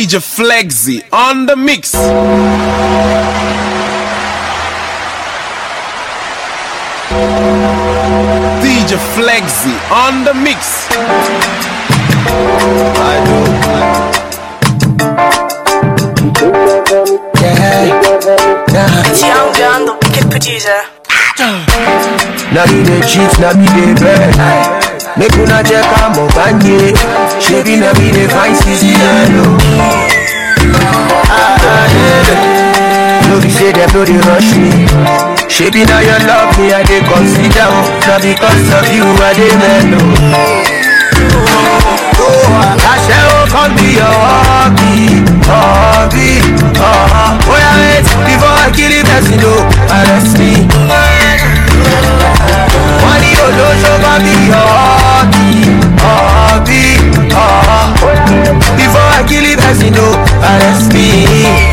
DJ Flexi on the mix. DJ Flexi on the mix. It's Young John, the wicked producer. Now me the cheat, now me the bad. Make una check out my banye. Shaving now me the fine CC yellow. No be say them no they rush me. Shaving now you love me, I they consider. Now because of you I they mellow. I shall come be your hobby, hobby. Oh yeah, wait before I kill it, you know, arrest me. Money oh no, so come be your hobby, hobby. Before I kill it, you know, arrest me.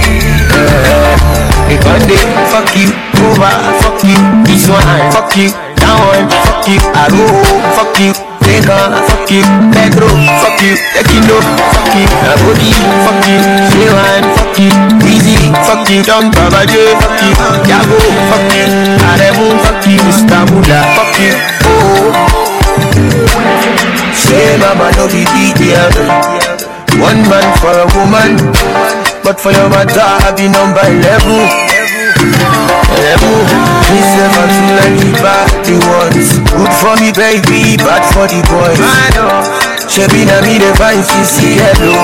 If one day, fuck you, over, fuck you, this one, fuck you, that one, fuck you, I go, fuck you. Fuck you, Pedro, fuck you, Tequilo, fuck you, Nagodi, fuck you, Shewan, fuck you, Easy, fuck you, Don Baba J, fuck you, Yago, fuck you, Aremu, fuck you, Mr. Muda, fuck you, oh. Say mama no be DJ, one man for a woman, but for your mother I be number 11. This never feel like the bad the ones. Good for me baby, bad for the boys. Shabby na me the fine CC hello.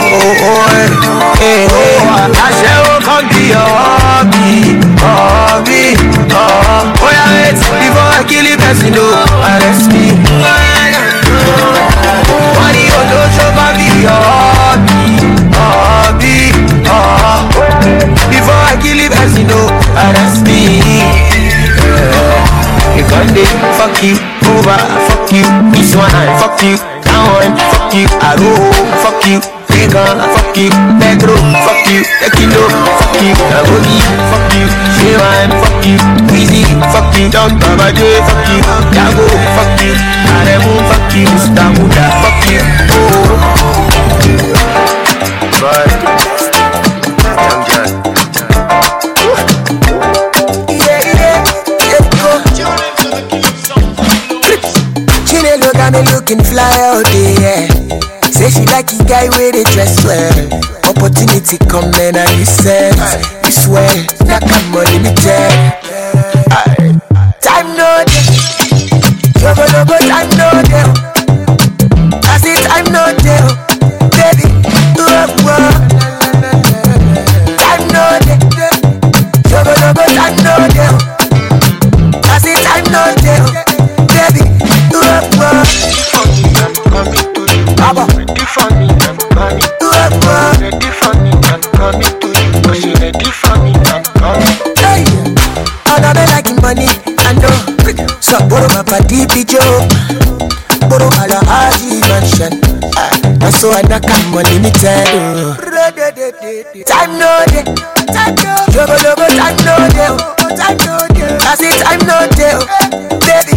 I shall come be your hobby, hobby. Oh yeah, wait before I kill it, person no arrest me. Money on no show be your hobby, hobby. Before I kill it, person no arrest me. If one day, fuck you, over, fuck you, this one, fuck you, that one, fuck you, I go, fuck you, Vegan, fuck you, Pedro, fuck you, Tequilo, fuck you, Nagodi, fuck you, Shewan, fuck you, Easy, fuck you, Don Baba J, fuck you, Yago, fuck you, Aremu, fuck you, Mr. Muda, fuck you, Bye. Me looking fly out there. Say she like a guy with a dress well. Opportunity come and you said, you swear, not come unlimited. Time no day, logo, time no day. I say time no day, baby, time no day, logo, time no day. I say time no day, baby, ready for me, I'm coming to you. Ready for me, I'm coming to you. Cause you ready for me, I'm coming. Hey, all I be like money, I know. So borrow my body, be joke. Borrow all the Haji mansion. That's so I knock I'm unlimited. Time no day, time no. Logo, time no day, time no day. I say time no day, baby.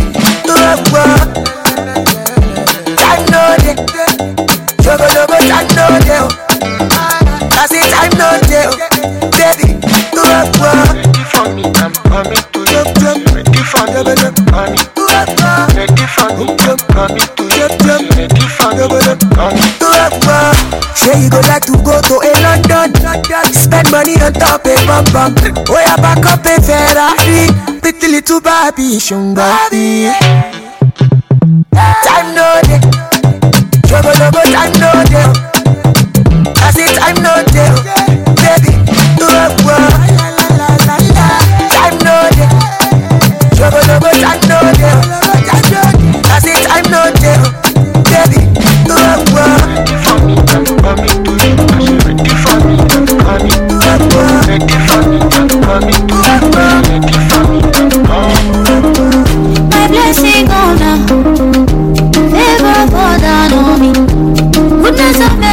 Time no day, logo, time no day. I say time no day, baby. Ready for me, I'm coming to you. Ready for me, I'm coming. Ready for me, I'm coming to you. Ready for me, I'm coming. Say you go like to go to a London. Spend money on top a bum. Oh yeah, back up a Ferrari. Pretty little Barbie, Baby. Time no day, logo, time no day. I say time no day, baby. Time no day, logo, time no day. I say time no day, baby. Ready for me, I'm coming to you. I say ready for me, I'm coming. Ready for me, I'm coming to you. Ready for me, I'm coming. My blessing on now. Favor for down on me. Goodness of me.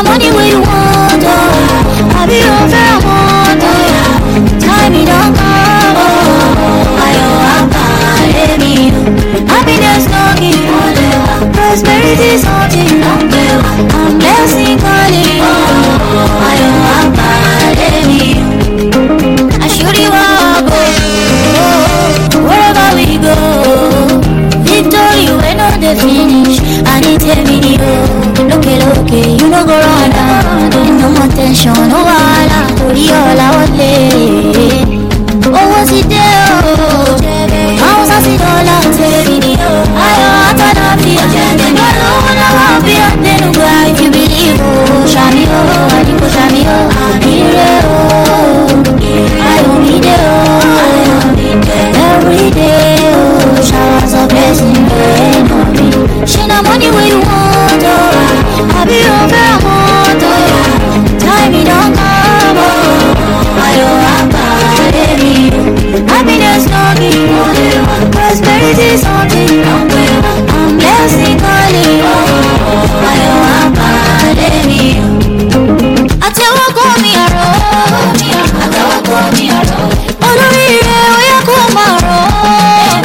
money where you want, oh. I be over want, oh. Time me don't come, oh. Happiness knocking, prosperity something. I'm blessing calling, oh. I should you walk, oh. Wherever we go, victory when on the finish. I need a video. Look, you know go run down. No more tension, no wala. All I want lay. Oh, what's it there? How's I see all out video? I don't know if you cry if you believe. Oh, Shami, oh, I think Shami, oh, I don't need it. Every day, oh, showers of blessing rain on me. She no money where you want, oh. I be over want, oh. Time me don't come, oh. I don't have body. Happiness knocking, prosperity something. I'm blessing calling, oh. I don't have body. I tell what call me a road. I tell what call me a road. Oh, no, we are call my road.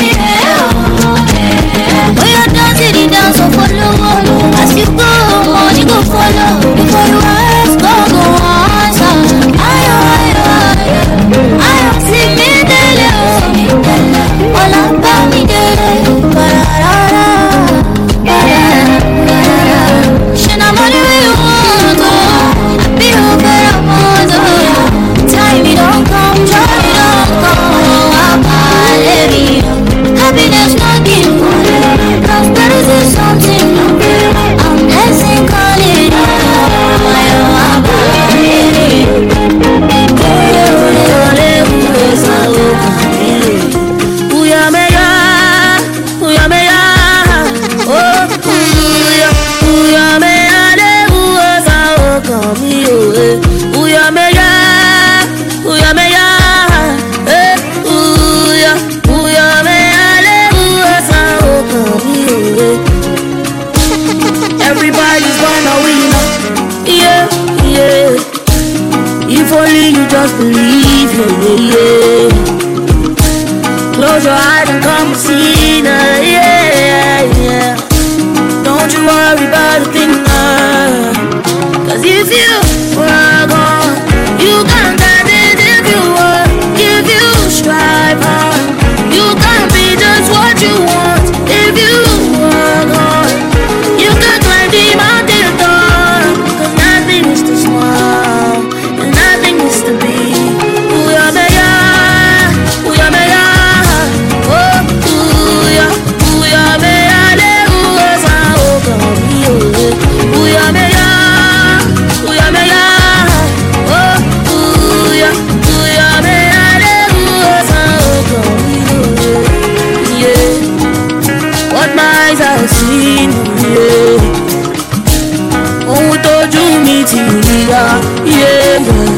When you're dancing, you dance so follow. As you go, money go follow. Before you ask, go answer. I see me dele, all about me dele. She no money where you want, oh. I be over a month, time it don't come, joy don't come. Happiness knocking, prosperity something. I'm blessing calling, everybody's gonna win, yeah, yeah. If only you just believe, yeah, yeah. Close your eyes and come and see, yeah, yeah. Don't you worry about a thing, cause if you were gone, you can't get it if you work, if you strive hard. You can't be just what you want if you were gone. You can climb the mountain top, cause nothing is too small, and nothing is too big. Ooh-ya, me-ya, ooh-ya, me-ya, oh, ooh-ya, ooh-ya, me-ya, le, ooh-ya, oh, God, ooh-ya, me-ya, ooh-ya, me-ya, oh, ooh-ya, ooh-ya, me-ya, le, ooh-ya, oh, God, yeah. What my eyes have seen, yeah. Oh, told you me to yeah.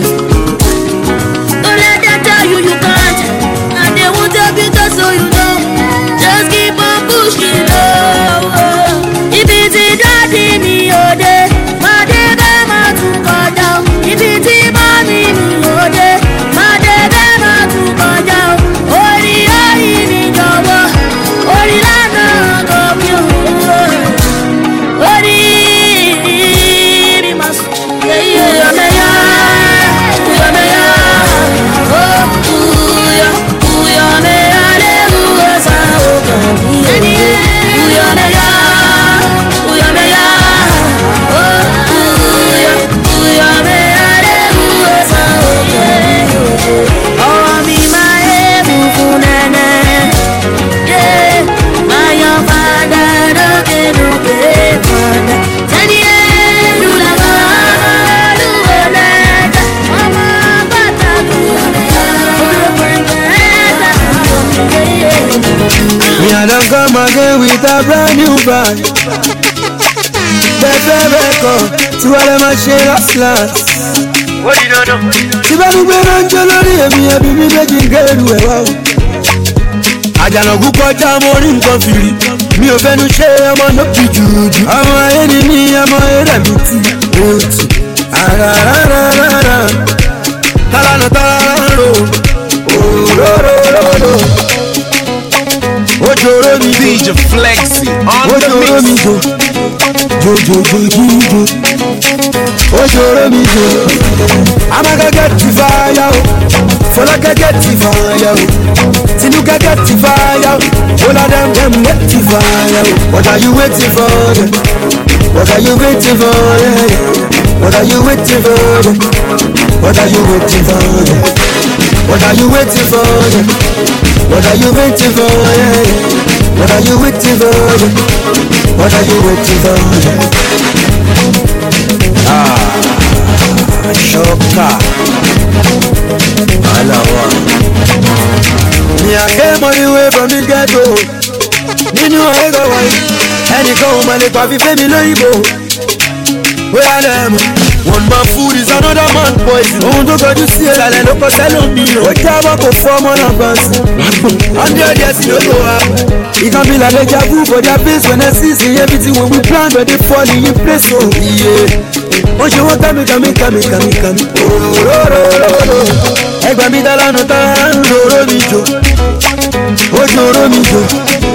Don't let them tell you you can't, and they won't help you just so you know. Just keep on pushing, oh. If it's a daddy me all day, my day my to go down. If it's a mommy me all day, my day my to go down. Oh, the eye me go, oh, the land go you, oh, the I don't come again with a brand new band. Better record, to all of my share of slants. What you don't know? Si va nube ranjolori, ebi mi meji ngeru ewa. Ajanogu kọjá mo rí nǹkan fìrí. Mi ò fẹ́nu ṣe ọmọ náà fi jùjú. Ọmọ ayé ni mí, ọmọ eré mi ti. DJ Flexi on the mix. I'ma go get the fire, Fola go get the fire, Tinuka get the fire, all of them get the fire. What are you waiting for? What are you waiting for? What are you waiting for? What are you waiting for? What are you waiting for? What are you waiting for? What are you waiting for? What are you waiting for? Shoka Alawa. Me I came all the way from the ghetto. Me knew I go away. And you go man, if I be me loibo. Where I am. One man food is another man poison. Oh, don't go to see it. I look for salon. What you have to form on a bus? 100 years you go up. It can be like a deja vu for their face when I see everything when we plan, but they fall in place. Oh, yeah. Oh, you want come. Oh, Egba mi dala no ta, Joro mi jo. Oh, Joro mi jo.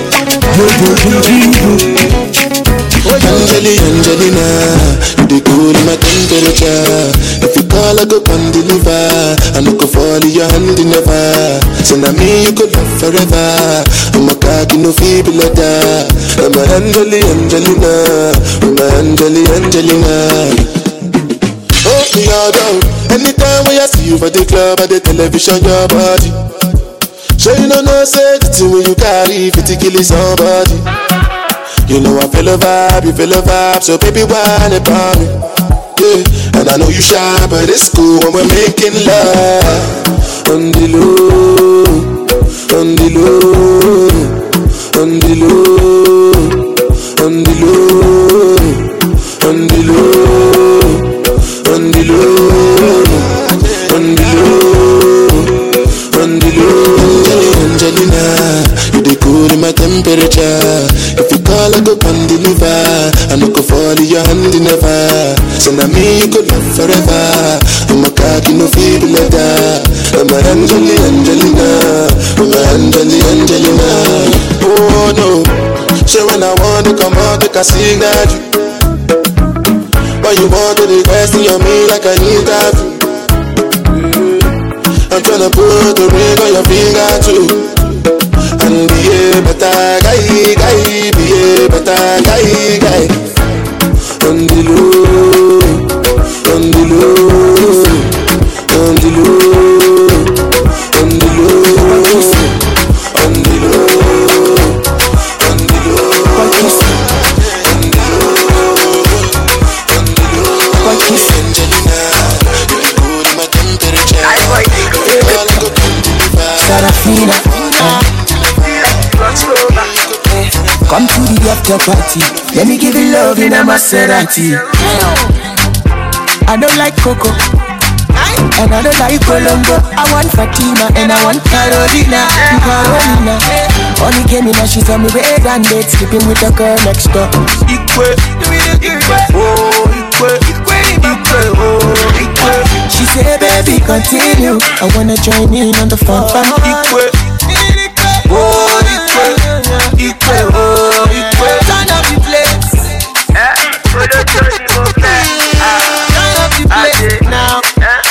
Angelina, you dey cool my temperature. If you call, I go come deliver. I no go fall in your hand never. So now me you could love forever. I'm a cocky no feeble letter. I'm a Angelina, I'm a Angelina. Oh me all down. Anytime when I see you for the club or the television, your body. Sure you know say the thing when you carry 50 kill somebody. You know I feel a vibe, so baby whine about me. Yeah, and I know you shy, but it's cool when we're making love. On the low, on the low, on the low, on the low, on the low, on the low, on the low, on the low. Angelina, you dey cool in my temperature. If you call, I go come deliver. I no go fall in your hand never. So now me you could love forever. I'm a cocky no feeble letter. I'm a Angelina, I'm a Angelina. Oh no, so when I want to come out, I can signal you. But you want to request on me like I need that. I'm tryna put the ring on your finger too. And be a better guy, be a better guy. On the low, on the low, on the low, on the low, on the low, on the low, Angelina, you're cool in my temperature. Sarafina. Come to the after party. Let me give you love in a Maserati. I don't like Coco, and I don't like Colombo. I want Fatima and I want Carolina. Only came in and she saw me red and dead, sleeping with a girl next door. She said, baby, continue. I wanna join in on the fun. Turn up the place. Turn up the place now.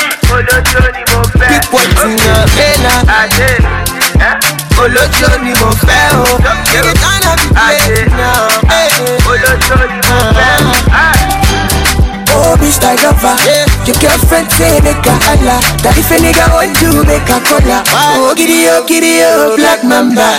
Pick what's in your vein. Olojo ni mo fẹ́ o. Turn up the place now. Oh, Mr. Lover, your girlfriend say make a holla. That if a nigga want you, make a cola. Oh, giddy up, Black Mamba.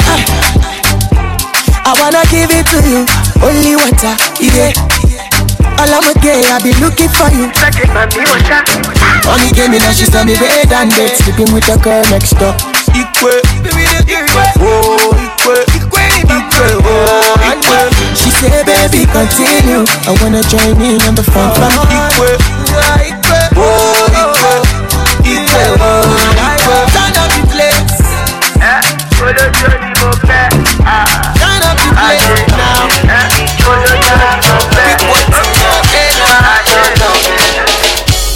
I wanna give it to you, only water, yeah. All I'm okay, I be looking for you. Only came in and she saw me red and dead, sleeping with a girl next door. She said, baby, continue. I wanna join in on the fun. Turn up the place. Turn up the place now.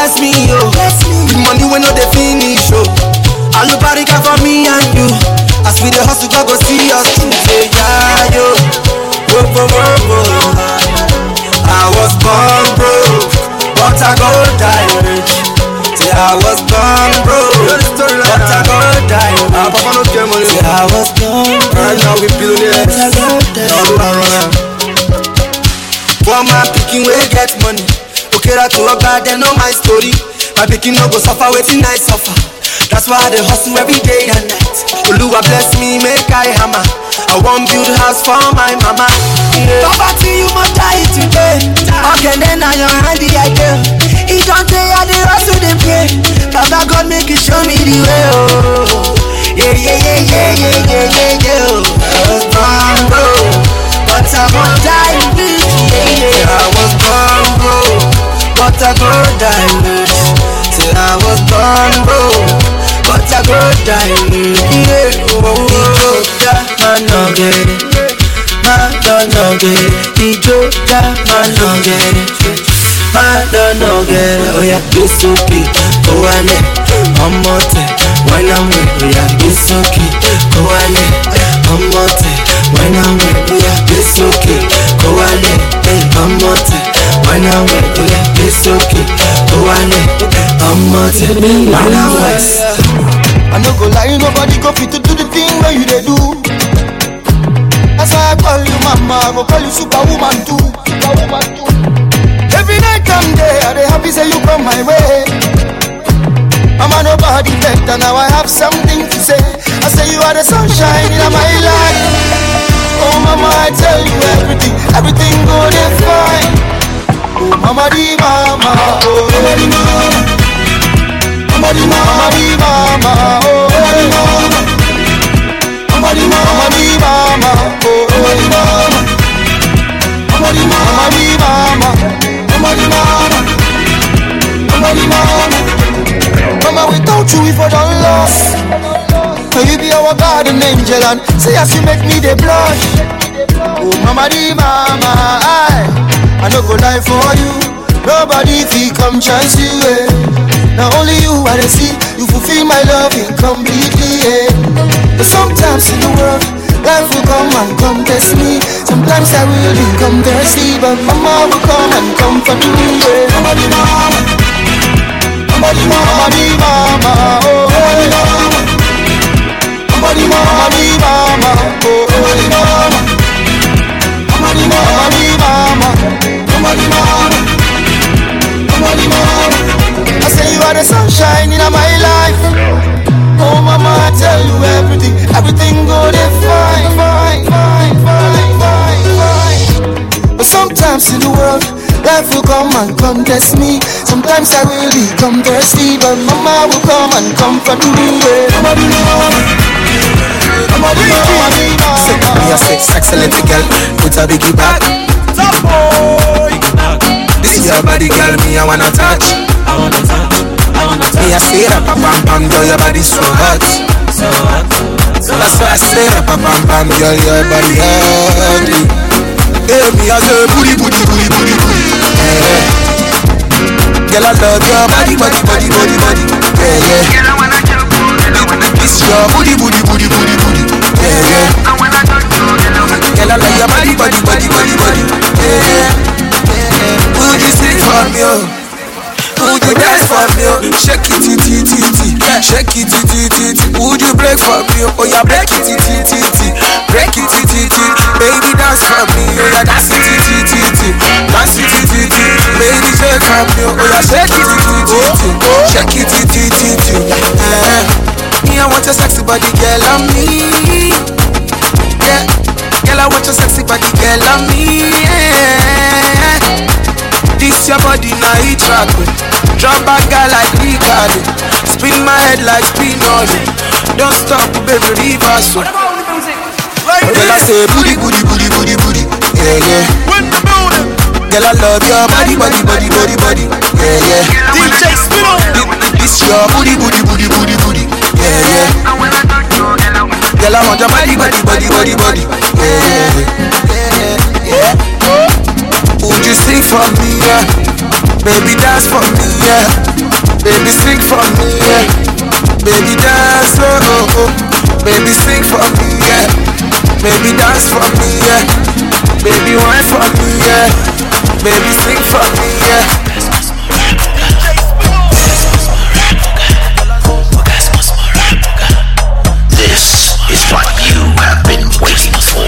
bless me, yo. The money when no they finish, yo. Alubarika for me and you. As we the hustle, God go see us through. Say yeah, yo. Whoa, whoa, whoa, whoa. I was born broke, but I go die rich. Say I was born broke, but I go die rich. Papa no care money. Say I was born broke. Right now we billionaires. But I go die rich. For my picking we get money. Okay, that to work bad, they know my story. My picking no go suffer, waiting I suffer. That's why I hustle every day and night. Oluwa bless me, make I hammer. I want build house for my mama. Poverty, you must die today. Okay, then I your handy I do. It don't say I the hustle they pay. Baba God make you show me the way. Oh, yeah, yeah, yeah, yeah, yeah, yeah, yeah, yeah. I was born broke, but I won't die rich. Yeah, yeah. I was born broke, but I go die rich. Say I was born broke, but I go die rich. Yeah, oh, man no get it, man no get it. Ijoja, man no get it, man no get it. Oh yeah, it's okay, go on it, one more time. When I'm with you, yeah, it's okay, go on it, one more time. When I'm with you, yeah, it's okay, go on it, one more time. When I'm with you, yeah, it's okay, go on it, one more time. When I'm with you, I no go lie, nobody go fit to do the thing where you they do. That's why I call you mama, I go call you superwoman too. Every night and day, I dey happy say you come my way. Mama nobody better, now I have something to say. I say you are the sunshine in my life. Oh mama, I tell you everything, everything go dey fine. Oh mama di mama, oh mama di mama, mama di mama di mama, oh mama di mama. Mama di mama, di mama, oh mama di mama, mama di mama, di mama, mama di mama, mama di mama. Mama, without you we for done lost. So you be our garden angel and say as you make me the blush. Oh mama di mama, I no go lie for you. Nobody fi come chance you. Now only you I see. You fulfill my love incompletely. But sometimes in the world, life will come and come test me. Sometimes I will become thirsty, but mama will come and comfort me. Mama di mama, mama di mama, di mama, oh mama di mama, mama di mama, di mama, oh mama di mama, mama di mama, di mama, mama di mama, mama di mama. I say you are the sunshine in my life. Oh mama, I tell you everything, everything go dey fine, fine, fine, fine, fine, fine. But sometimes in the world, life will come and contest me. Sometimes I will become thirsty, but mama will come and comfort me. Mama di mama, mama di mama, di mama. Me a sexy little girl, put a biggie back. Top boy, this is your body, girl. Me I wanna touch, I wanna touch. Me I say that pam pam, girl, your body so hot, so hot. That's why I say that pam pam, girl, your body hungry. Hey, me I say booty, booty, booty, booty, booty. Yeah. Girl, I love your body, body, body, body, body. Yeah, yeah. Girl, I wanna jump, it's your booty, booty, booty, booty, booty. Yeah, yeah. Girl, I love your body, body, body, body, body. Yeah, yeah. Would you sing for me, oh? Would you dance for me, oh? Shake it, shake it, would you break for me, oh? Yeah, break it, break it, baby dance for me, oh yeah, dance it, dance it, baby shake for me, oh yeah, shake it, me I want your sexy body, girl, on me, yeah, girl I want your sexy body, girl, on me, yeah. This your body now it track me. Drop back girl like Ricardo. Spin my head like spin ollie. Don't stop baby reverse. Girl I say booty booty booty booty booty. Yeah yeah. Girl I love your body body body body body. Yeah yeah. DJ spin on. This your booty booty booty booty booty. Yeah yeah. Girl I want your body body body body body. Yeah yeah yeah. Would you sing for me, yeah? Baby, dance for me, yeah. Baby, sing for me, yeah. Baby, dance, oh. Baby, sing for me, yeah. Baby, dance for me, yeah. Baby, wine for me, yeah. Baby, sing for me, yeah. This is what you have been waiting for.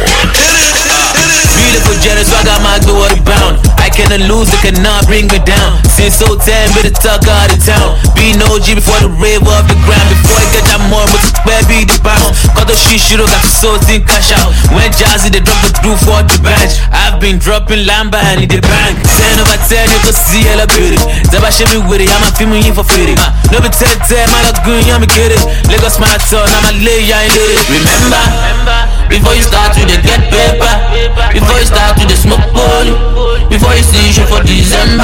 Beautiful, jealous, I got my door bound. I cannot lose, I cannot bring me down. Since 010, better talk out of town. Be no G before the rave off the ground. Before I get that more, but baby the bounce. Cause the shit should got the soul in cash out. When Jazzy they drop the groove for the bench. I've been dropping lamba and in the bank. 10 over 10, you can see hella beauty. Zaba shit me with it, I'm a filming in for free. No be 10, man, I'm good, I'm get it. Lagos marathon, I'm a lay, I ain't it. Remember, before you start to get paper. Before you start to smoke poly. Before you see shit for December.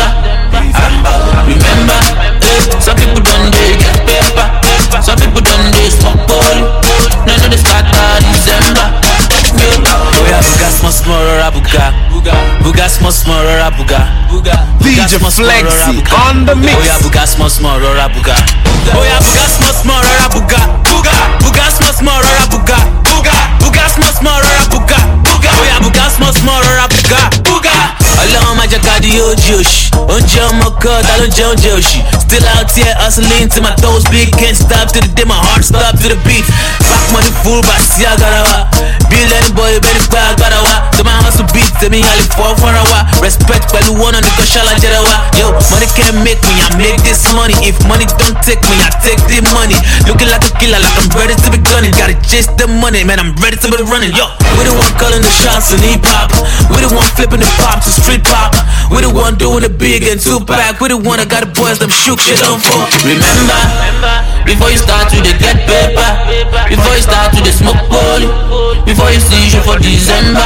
Remember, some people don't get paper. Some people don't smoke poly. None of the start of December. Oya buga small rora buga. Buga small rora buga. DJ Flexi on the mix. Oya buga small rora buga. Oya buga small rora buga. Buga small rora buga. Buga small rora buga. Oya buga small rora buga. Ọlọ́run máa jẹ́ ká di ojú òṣì. Oúnjẹ ọmọ kan ta ló ń jẹ oúnjẹ òṣì. Still out here hustling till my toes big. Can't stop to the day my heart stop to the beat. Back money full bá sí agbára wa. Bill any boy bẹ́ẹ̀ ni pé agbára wa. Tó máa hustle beat tèmi àlè fọ́ fọ́nra wa. Respect pẹ̀lú one on the kan ṣàlàjẹ́rẹ́ wa. Yo, money can't make me, I make this money. If money don't take me, I take the money. Looking like a killer, like I'm ready to be gunning. Gotta chase the money, man, I'm ready to be running. Yo, we the one calling the shots in hip-hop. We the one flipping the pop to street pop. We the one doing the big and 2-pack. We the one that got the boys them shook shit on for. Remember, before you start to get paper. Before you start to smoke poly. Before you see shit for December.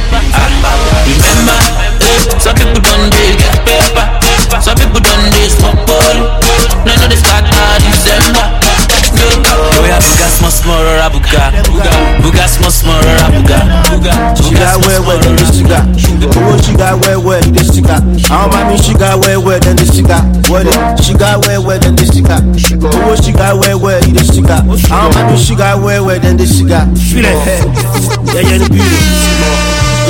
Remember, some people don't get paper. Some people don't smoke poly. None of the start of December. Oya buga small rora buga. Buga small rora buga. She got well, then this she got. Oh, she got well, this she got. Oh, mommy, she got well, then this she got. What it? She got well, then this she got. Oh, she got well, this she got. Oh, mommy, she got well, then this she got. Feel it, yeah, the beauty.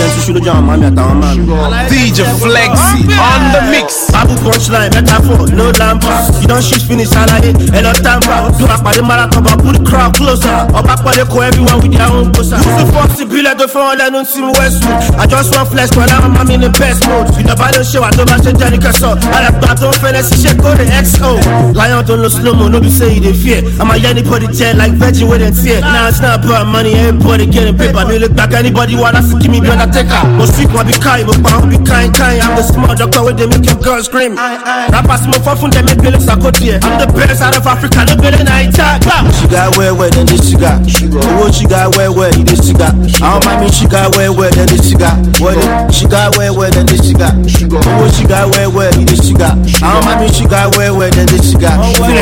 DJ Flexi on the mix. Babu punchline, metaphor, no lampa. You don't shoot finish, salary, and no tamper. Do a party marathon, but put the crowd closer. Or back for the everyone with their own poster. Use the foxy bill at the phone, I don't see me Westwood. I just want flesh, but I'm in the best mode. You the balance show, I don't match Johnny Castle. I have got on fantasy shit, go the XO. Lion don't know slow mo, no be say they fear. I'm a yanny for the jet like veggie with it fear. Now it's not about money, everybody getting paper. Me look back, anybody wanna give me better. Most people be kind, but I be kind. I'm the small doctor where they make your girl scream. Rappers smoke for fun, they make me look so good, yeah. I'm the best out of Africa, no better than I talk. She got well, then this she got. Oh, she got well, this she got. I don't mind me, she got well, then this she got. What it? She got well, then this she got. Oh, she got well, this she got. I don't mind me, she got well, then this she got.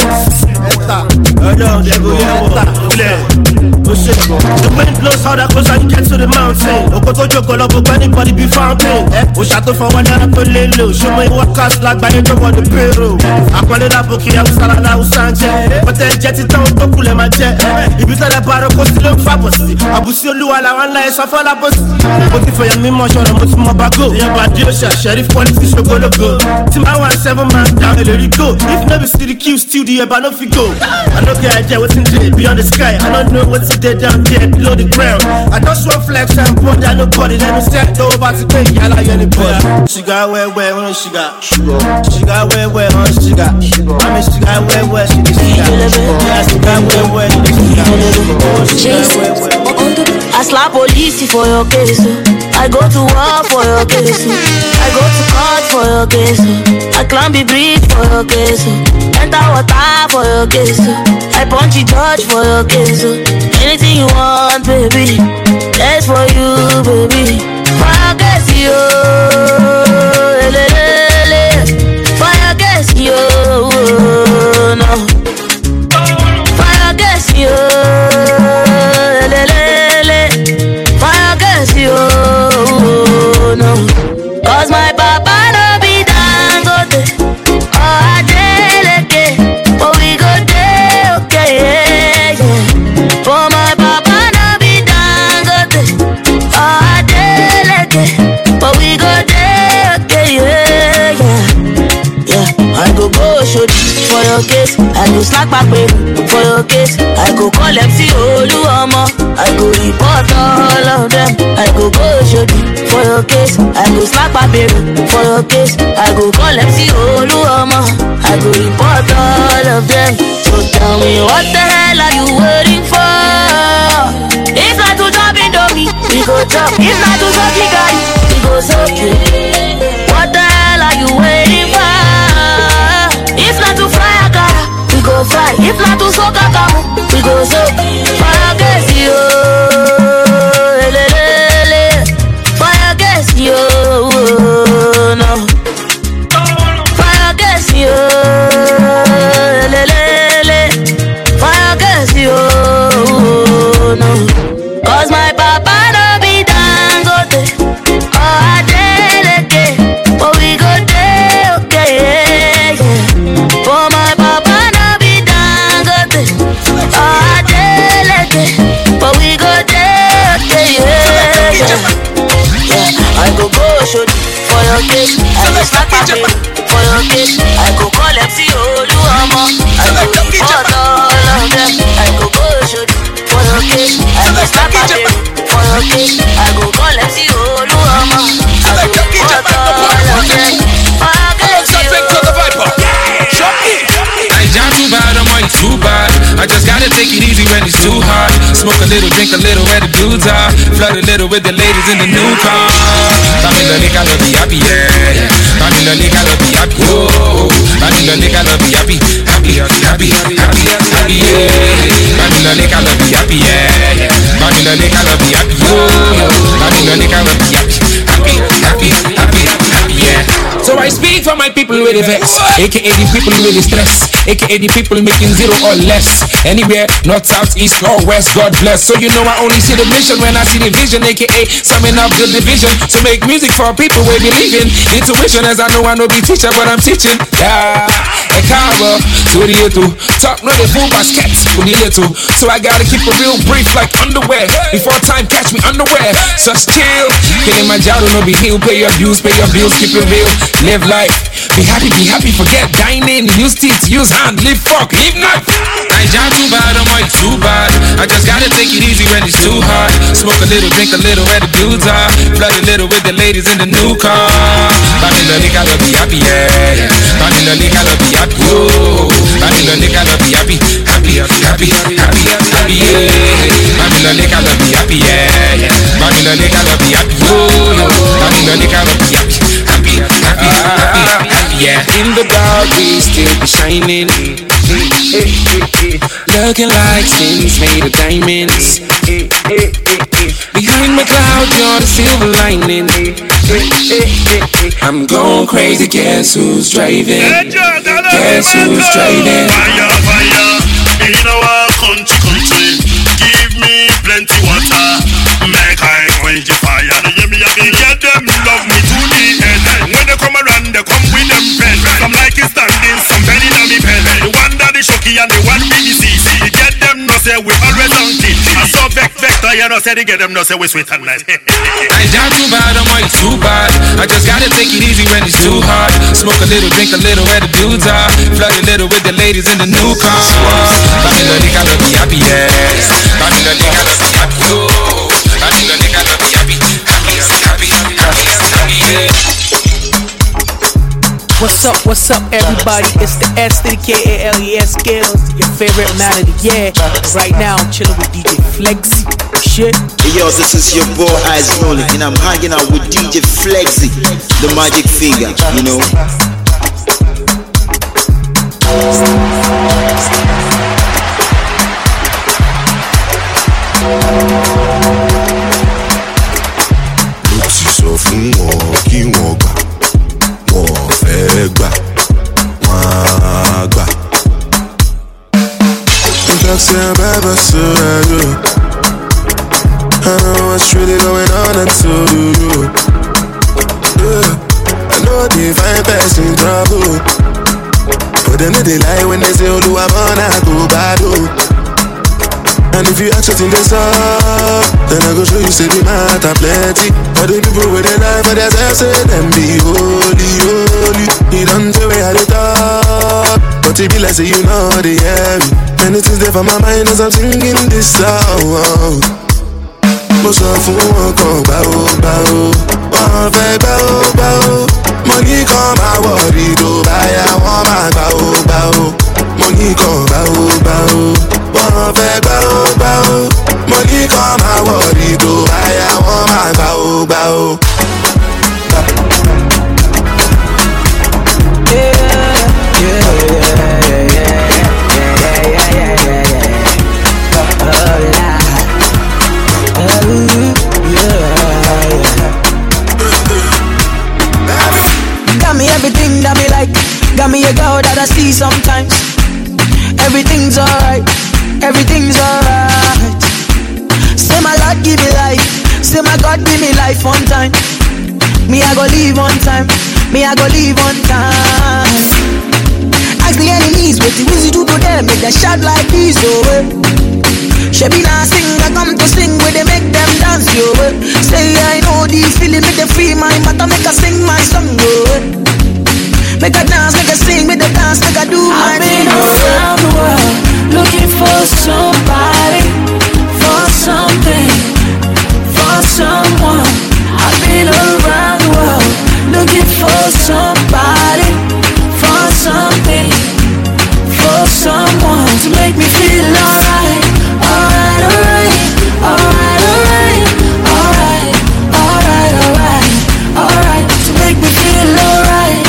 The wind blows harder closer you get to the mountain. Okoto joko love anybody be fountain. Oshato for one and a little. Show me what cost like by the on the payroll. I call it a bookie, I was a Usanje. But then jet it down to pull my jet. If you tell a bar of costume fabulously, I will see you all one life of all bus. But if I am in motion, I'm much more back. Yeah, but Diosha, sheriff politics, go to go. Tim I want 7 man down, let it go. If never see the queue, still the but no fi go. I don't get idea what's in there beyond the sky. I don't know what's in there down there below the ground. I just want flex and put down nobody. Let me step over to pay. I like anybody. She got well, when she got. She got well, when she got. I mean, she got well, she got. Yeah, she got well, she got. I slap police for your case. I go to war for your case. I go to court for your case. I climb the bridge for your case. Enter water for your case. I punch the judge for your case. Anything you want, baby, that's for you, baby. For your case, yo, for your case, yo, no. For your case, yo, for your case, yo, no. Cause my papa no be Dangote or Adeleke. case, I go slack back baby. For your case, I go call MC Oluomo. I go report all of them. I go show you. For your case, I go slack back baby. For your case, I go call MC Oluomo. I go report all of them. So tell me what the hell are you waiting for? If not to drop Indomie, we go chop. If not to drop Chigali, we go soak you. What the hell are you waiting for? If not to fry akara, we go fry. If not to soak akamu, we go soak. Fire gas yo, lelele. Fire gas yo, no. Fire gas yo, lelele. Fire gas yo, no. Cause my papa no be Dangote, oh Adeleke, but we go there, okay, yeah. Oh my papa no be Dangote, oh Adeleke, but we go there, okay, yeah. I go shoot for your case, I go snap my baby for your case, I go call MC Oluomo, I go report all of them, I go shoot for your case, I go snap my baby for your case, I go call MC Oluomo, I go report all of them, I jam too bad, I'm on too bad. I just gotta take it easy when it's too hot. Smoke a little, drink a little, where the dudes are. Flirt a little with the ladies in the new car. I'm in the nigga, I'll be happy, yeah. I'm in the nigga, I'll be happy, oh. I'm in the nigga, I'll be happy, happy, happy, happy, happy, yeah. I'm in the nigga, I'll be happy, yeah. I'm in the nigga, I'll be happy, oh. I'm in the nigga, I'll be happy, happy, happy, happy, happy, yeah. So I speak for my people with the vex, aka the people with the stress, aka the people making zero or less. Anywhere, north, south, east, or west, God bless. So you know I only see the mission when I see the vision, aka summing up the division. To make music for people we believe in. Intuition, as I know be teacher, but I'm teaching. Yeah, a cover to the little talk, no the full basket to the little. So I gotta keep a real brief like underwear. Before time catch me underwear. Just chill, killing my job, no be heal. Pay your bills, keep it real. Live life, be happy, forget dining. Use teeth, use hand, live fuck, live not. I jam too bad, I'm like too bad. I just gotta take it easy when it's too hot. Smoke a little, drink a little, where the dudes are. Flirt a little with the ladies in the new car. I'm in the nigga, I'll be happy, yeah. I'm in the nigga, I'll be happy, oh. I'm in the nigga, I'll be happy, happy, happy, happy, happy, yeah. I'm in the nigga, I'll be happy, yeah. I'm in the nigga, I'll be happy, oh. I'm in the nigga, I'll be happy, happy, happy, happy, happy, yeah. In the dark, we still be shining. Looking like skins made of diamonds. Behind my cloud, you're the silver lining. I'm going crazy, guess who's driving? Guess who's driving? Fire, fire, in our country. Give me plenty water. Make I quench the fire. Get them love me to the end. When they come around, they come with them pen. Some like it standing, some penny on me pen. The one that is shocky and the one BBC. You get them no say we always on kid. I saw vector, you know say they get them no say we sweet and nice. I jam too bad, I'm like too bad. I just gotta take it easy when it's too hot. Smoke a little, drink a little, where the dudes are. Flirt a little with the ladies in the new car. I'm in the nigga, I'll be happy, yes. I'm in the nigga, I'll be happy, oh. I'm in the nigga, I'll be happy, happy, happy, happy, happy, yeah. What's up, everybody? It's the S to the K-A-L-E-S Skills, your favorite man of the year. Right now, I'm chilling with DJ Flexi. Shit. Hey, yo, this is your boy Eyes Rolling, and I'm hanging out with DJ Flexi, the magic finger, you know. Mo ti sọ fún wọn kí wọ́n gbà. Wọ́n fẹ́ gbà, wọ́n á gbà. Intoxi and Baba Surayo. I know what's really going on and so do you. Yeah, I know they find person trouble, but they know they lie when they say Oluwamona go bad. And if you ask what's in this up, then I go show you say the matter plenty. But the people with the knife for themselves say them be holy, holy. He don't tell me how they talk, but he be like say you know the hear me. Many things there for my mind as I'm singing this song. Mo sọ fún wọn kan gbà ó, wọ́n fẹ́ gbà ó. Mo ní kan máa wọ̀rí tó báyà wọ́n máa gbà ó. Mo ní kan gbà ó, wọ́n fẹ́ gbà ó. Mo ní kan máa wọ̀rí tó báyà wọ́n máa gbà ó. Got me everything that me like. Got me a girl that I see sometimes. Everything's alright. Everything's alright. Say my Lord give me life. Say my God give me life one time. Me I go live one time. Me I go live one time. Ask the enemies what the easy do to them. Make them shout like this, oh. She be not sing, I come to sing with them, make them dance, yo. Say I know the feeling, make them free my matter, make her sing my song, yo. Make her dance, make her sing, make her dance, make her do my thing. I've been around the world, looking for somebody, for something, for someone. I've been around the world, looking for somebody, for something, for someone to make me feel alright. Alright, to make me feel alright.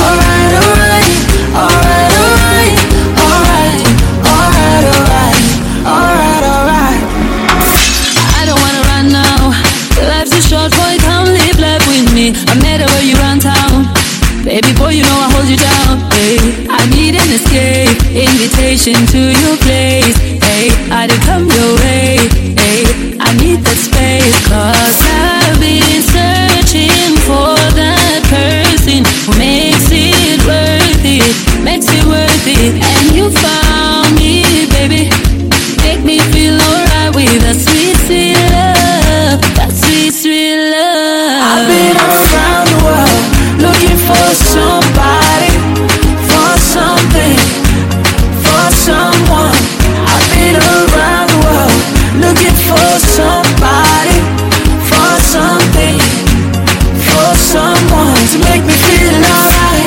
I don't wanna run now. Life's too short, boy, come live life with me. I met her where you run town. Baby boy, you know I hold you down. Hey, I need an escape, invitation to your place. Hey, I did come your way. Hey, I need that space, 'cause I've been searching for that person who makes it worth it, and you found me, baby. Make me feel alright with that sweet, sweet love, that sweet, sweet love. I've been around the world looking for somebody, for something, for someone. I've been around the world looking for somebody, for something, for someone to make me feel alright.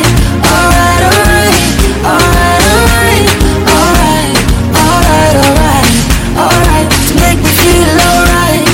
Alright, to make me feel alright.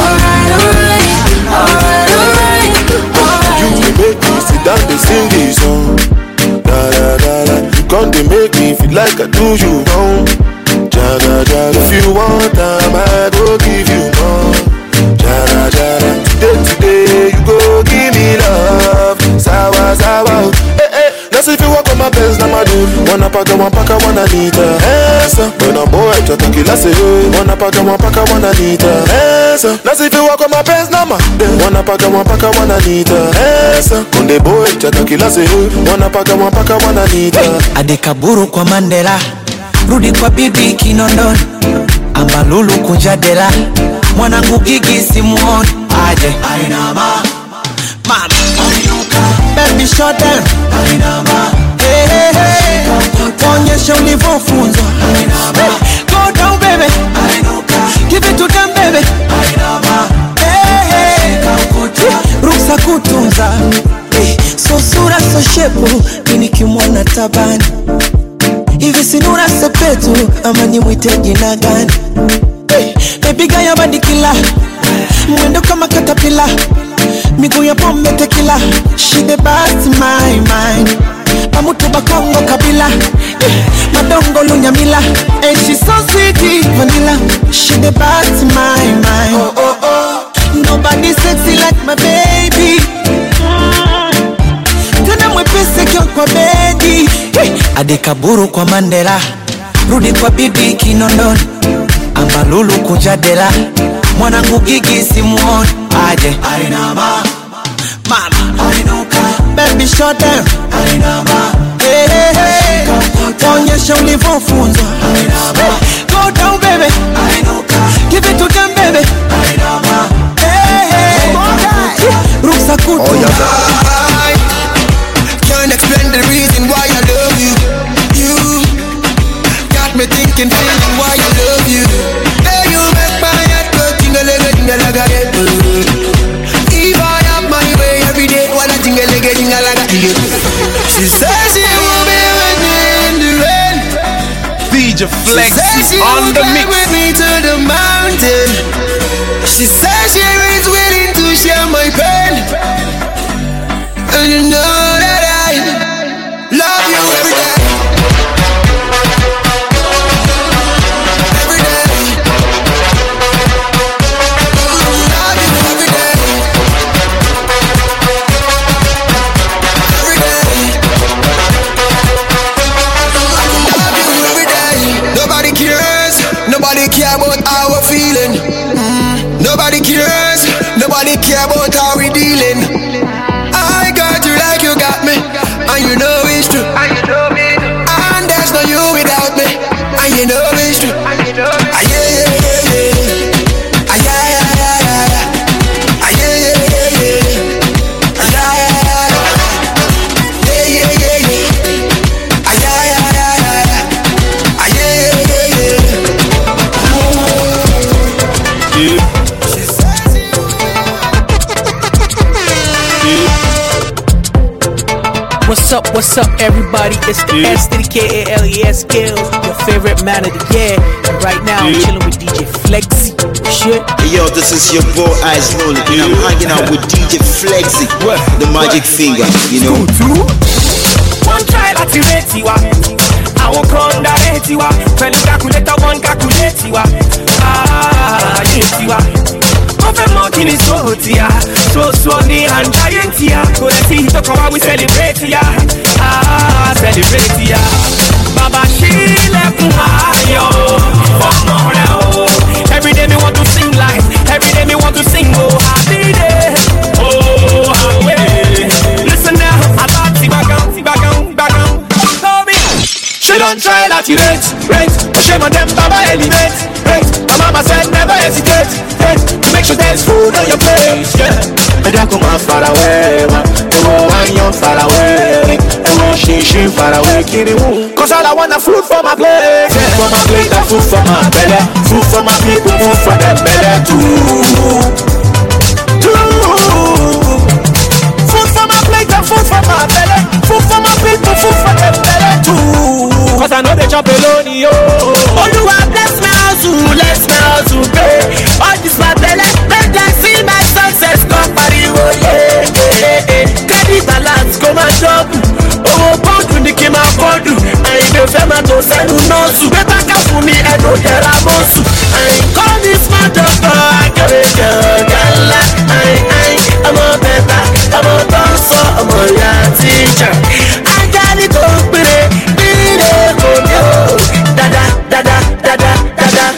You make me sit down and sing this song. Da da da da. You come to make me feel like I do you wrong. Jaga jaga. If you want time, I go give you more. Jaga jaga. Today you go give me love. Sawa sawa. Let's if you walk on my pants, now my dude. One pack, one anita. Answer. When I'm boy, I talk you last day. One pack, one anita. Answer. Let's if you walk on my pants, now my dude. One pack, one anita. Answer. When the boy, I talk you last day. One pack, one anita. Adekaburu kwa Mandela, rudi kwa bibi Kinondoni, Ambalulu kunjadela, mwanangu Gigi simuoni, aje Ainama, mama baby shut down, Ainama, hey hey hey, onyesha ulivyofunzwa, Ainama, go down baby, Ainuka, give it to them baby, Ainama, hey hey, ruksa kutunza, so sura so shepu, nikimwona tabani. Hivi sinura sepetu, ama nimwite jina gani? Baby gaya badikila, mwendo kama katapila, miguu ya pombe tequila. She the best in my mind, pamutu bakongo kabila, madongo lunyamila. And she so sweet, vanilla. She the best in my mind. Oh oh oh, nobody sexy like my baby. Tena mwepese kyo kwa bedi. Adekaburu kwa Mandela, rudi kwa bibi Kinondoni, Ambalulu kunjadela, mwanangu Gigi simuoni, aje Ainama, mama Ainuka, baby shut down, Ainama, hey hey hey, onyesha ulivyofunzwa, Ainama, go down baby, Ainuka, give it to them baby, Ainama, hey hey, ruksa kutunza. Can't explain the reason why I love you. DJ Flexi on the mix. With me to the mountain. She says she is willing to share my pain. And you know that I love you every day. Nobody care about how we're feeling. Nobody cares. Nobody care about how we dealing. I got you like you got me, and you know it's true. And there's no you without me, and you know it's true. Ah, yeah, yeah, yeah, yeah. Ah, yeah, yeah, yeah, yeah. Ah, yeah, yeah, yeah, yeah. Ah, yeah, yeah, yeah, yeah. Yeah, yeah, yeah, yeah. Ah, yeah, yeah, yeah, yeah. Ah, yeah, yeah, yeah, yeah. What's up, everybody? It's the S to the K-A-L-E-S Skills, your favorite man of the year. And right now, I'm chilling with DJ Flexi. Shit. Hey, yo, this is your boy Eyes Rolling, and I'm hanging out with DJ Flexi, the magic finger, you know. One try láti rate wa, àwọn kan dá rate wa, pẹ̀lú calculator one calculate wa, yé tiwa. Wọ́n fẹ́ mọ kí ni sóò tí a, so ní àǹdáyé tí a, kò lè tí ìtọ́kọ̀ wá wí celebrate ya, celebrate ya. Bàbá ṣílẹ̀kùn ayọ̀ ọmọ rẹ̀ o. Everyday me want to sing life, everyday me want to sing oh happy day, oh happy. Listen now, I like Tibagan. She don't try that you rate. Shame on them, Baba elevate, rate. My mama said never hesitate, to make sure there's food on your plate, yeah. And I come out far away, man. One young far away, and she far away, kitty woo. Cause all I want is food for my plate, food for my plate, and food for my belly, food for my people, food for them belly too. Food for my plate and food for my belly, food for my people, food for them belly too. Cause I know they chop alone, yo. Oh, you are bless me hustle, pay. All this my belly, let them see my success, come party, oh yeah. Credit balance, come and drop. Oh, bound to the king of Bodu. I ain't no fema to send you no soup. Better come for me, I know there are more soup. I ain't call this motherfucker, I got it, I'm a better, I'm a dancer, I'm a young teacher. I got it open, dada.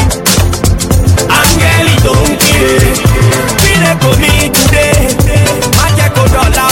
Angeli don't care. Pile con me today. Macheco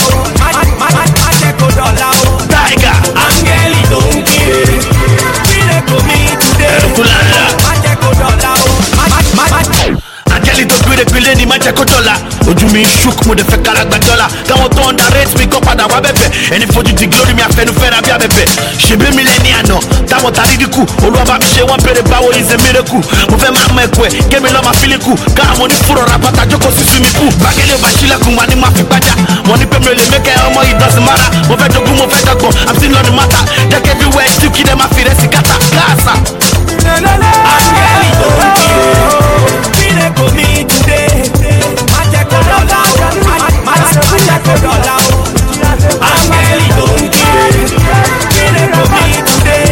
dollar. Tiger. Angeli don't care. Pile con me today. Macheco dollar. Angeli don't care. Pile ni macheco dollar. Ojú mi shook mo de fẹ́ karagba dollar. Káwọn tó underrate mi kọ́ padà wá bẹ̀bẹ̀. Ẹni fojú di glory mi àfẹnufẹ́ra bí abẹ́bẹ̀. Ṣèbí mi lẹ́ni àná. Táwọn tàrí dínkù. Olúwa bá mi ṣe wọ́n péré báwo is a miracle. Mo fẹ́ máa mọ ẹ̀kọ́ ẹ̀. Gémi lọ́ máa fílíkù. Káwọn onífúrọ̀ rapata jókòó sí swimming pool. Bàgẹ́lẹ́ ò bá ṣílẹ̀kùn wa ni máa fi gbájà. Wọ́n ní pé mi ò lè mẹ́kẹ́ ọmọ it doesn't matter. Mo fẹ́ dogun mo fẹ́ dọ́gbọ̀n. I'm still on the matter. Jẹ́ kí everywhere still kí dem máa fi rẹ̀ sí kàtà. Gáàsà. Angeli tó ń kí o. Pile kò mí today. Májẹ̀kọ̀ dọ́là o. Májẹ̀kọ̀ dọ́là o. Angeli tó ń kí o. Pile kò mí today.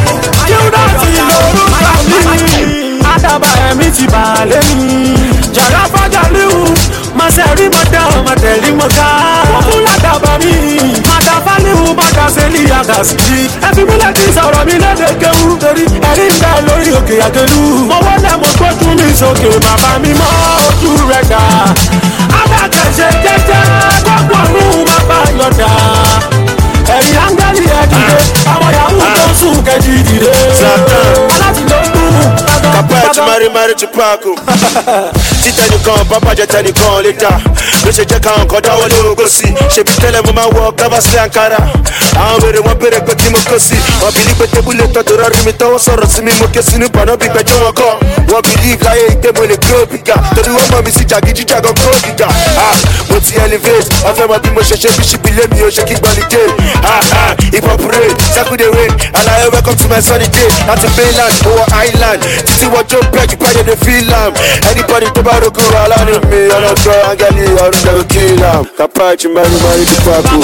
Adaba ẹ̀mí ti balẹ̀ mi. Jàrá fájà léwu, máa ṣe rí mọ́tẹ́ ọmọ tẹ̀lé mọ́ká. Wọ́n kú ládàbà mi. Màdàfà léwu, màdà sẹ́lì àgàsì. Ẹbí mi lè ti sọ̀rọ̀ mi lédè kéwú. Torí ẹ̀rí ń bẹ lórí òkè àgẹ̀lú. Mo wọlé mo gbójú mi sókè, bàbá mi mọ́ ojú rẹ̀ dà. Adákẹ́sẹ̀ jẹ́jẹ́ gbogbo ọ̀run má bá yọ̀dà. Ẹ̀yin áńgẹ́lì ẹ̀ dìde, àwọn yahoo tó ń sùn kẹ́jì dìde. Kapati mari chupaku. Titanikan, papa jetanikan later. Ló ṣe jẹ́ káwọn kan dáwọ́ lé ogo sí. Ṣebí tẹ́lẹ̀ mo máa wọ kábàsì àǹkárá. Àwọn wèrè wọn bèrè pé kí mo kó sí. Wọ́n bí ní pé tébùlé tọ́jú rọ́rí mi tọ́wọ́ sọ̀rọ̀ sí mi mo ké sínú ìpànà bí gbẹjọ́ wọn kọ́. Wọ́n believe láyé ìgbé mo lè grow bigger. Torí wọ́n mọ̀ mi sí jàgídíjàgan grow bigger. Mo ti elevate, wọ́n fẹ́ mọ bí mo ṣe ṣe bíṣípì lémi ò ṣe kí gbọ́n ní dé. Hip hop rain, circle the rain, àlàyé Yeah, welcome to my sunny day. Not a mainland or island. See what you back, you better than feel anybody to buy the go along with me. I don't try and get it, I don't never kill them. Capachi, man, the papu.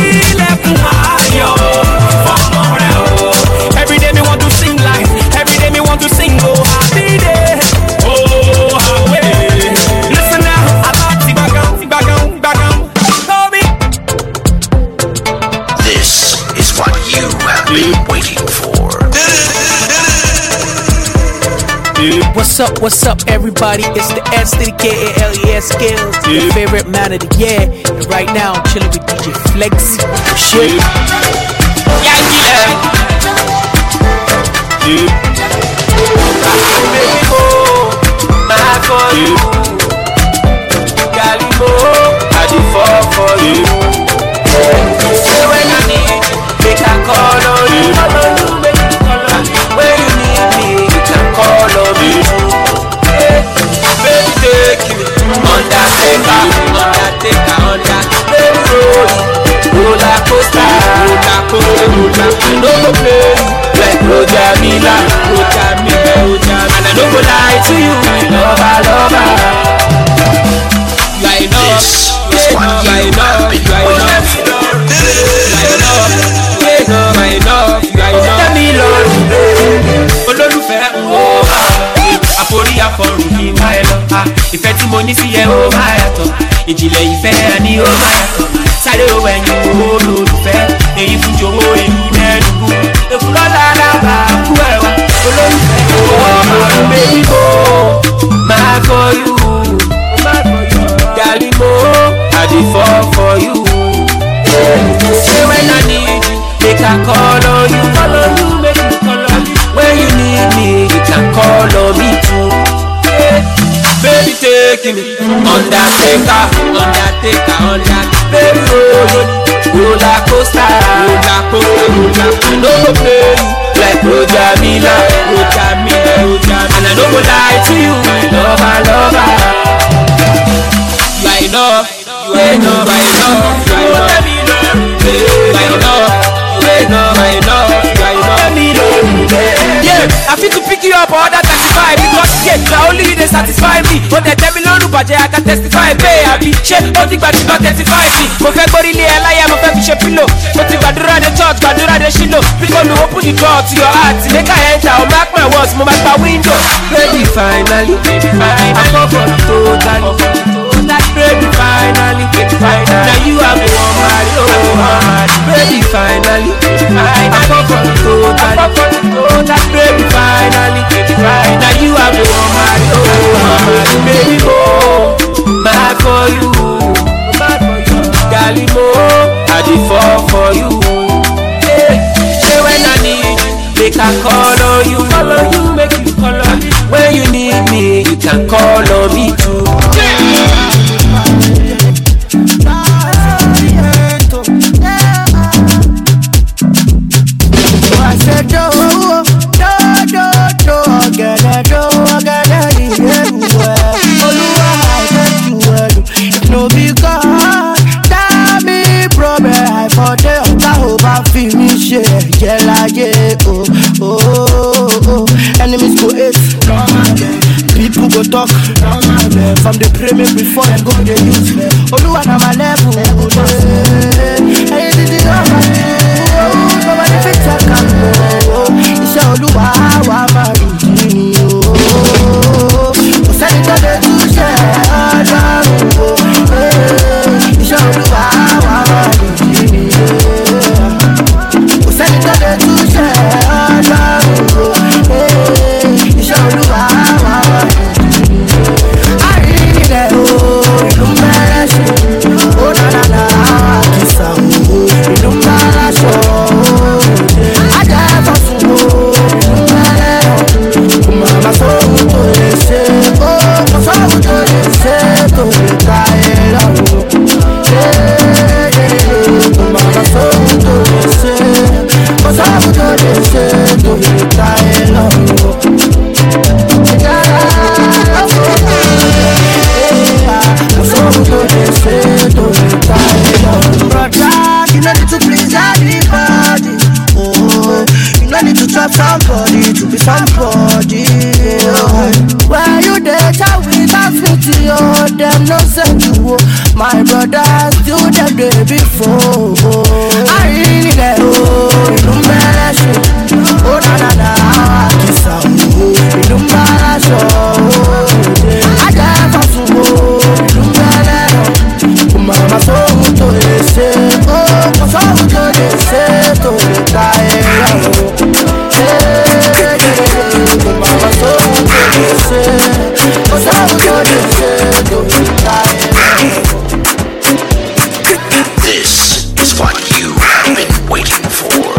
Every day me want to sing life. Every day me want to sing, oh happy day. Oh, happy. Listen now, I like to back on. This is what you have been waiting for. What's up, everybody? It's the S to the K-A-L-E-S Skills, your favorite man of the year. And right now, I'm chilling with DJ Flexi. Shit. I do fall for you. Say when I need you, make I call on you. When you need me, you can call on me too. Baby, take me undertaker. Baby, roller coaster. No go play like Roger Mila. And I don't go lie to you, lover. Àforí àfọrùn kí n máa lọ. Ìfẹ́ tí mo ní sí ẹ ó máa yàtọ̀. Ìjìnlẹ̀ ìfẹ́ ni ó máa yàtọ̀. Sáré owó ẹ̀yìn owó lólùfẹ́. Èyí fún jòwó èyí mẹ́rìnkú. Èkúrọ́ lára bá kú ẹ̀wà. Olólùfẹ́ owó ọmọ bèbí mo máa kọ́ yú. Darling mo, I dey fall for you. Say when I need you, make I call on you. Make you call on me. When you need me, you can call on me too. Baby, take me undertaker. Baby, roller coaster. I no go play like Roger Mila. And I no go lie to you, lover. You enough. Yeah, I feel to pick you up or that 35 because yeah, now only you they satisfy me. But they tell me no budget, I can testify. Pay I be shit, but think about 35 me. Mo fẹ́ gbórí lé ẹ láyà, mo fẹ́ fi ṣe pillow. Mo ti gbàdúrà the church, gbàdúrà the shilo. Before me open the door to your heart, make I enter or mark my words, mo back my window. Baby, finally, I fall for you totally. Baby, finally, now you have the one man, baby, finally, I fall for you totally. Baby, finally, now you have the one man, baby, oh, mad for you, darling, oh, I dey fall for you. Say when I need you, make I call on you, make you call on me. When you need me, you can call on me too. Enemies go hate, people go talk. From the premium before I go the use. Oluwa na my level. Hey, did you know my name? Nobody fit check am. Iṣẹ́ Olúwa wa máa rí ni o. Kò sẹ́ni tó lè túṣe Ọlọ́run o. Iṣẹ́ Olúwa wa máa rí ni o. Kò sẹ́ni tó lè túṣe Ọlọ́run o. Iṣẹ́ Olúwa wa máa rí ni o. Àrílẹ̀ o, ìlú mẹ́rẹ̀ ṣe, ó nànàlà. somebody. Where you dey chat with a footy, oh, them no send you. My brother still the day before. I really get you better shit. Oh na na na, kiss you better show. I got for to go, you better. Mama so to say, oh, so to say to die. This is what you have been waiting for.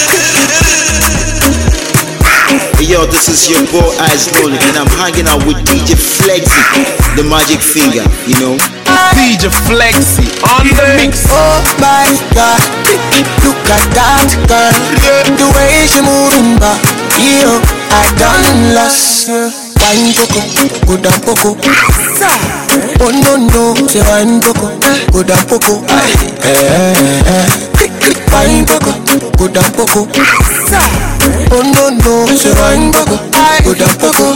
Yo, this is your boy Eyes Rolling, and I'm hanging out with DJ Flexi, the Magic Finger, you know. DJ Flexi on the mix. Oh my God, look at that girl, the way she moving back. Yo, I done lost her. Wine coco, good and poco. Oh no no, say wine coco, good and poco. Wine coco, good and poco. Oh no no, say wine coco, good and poco.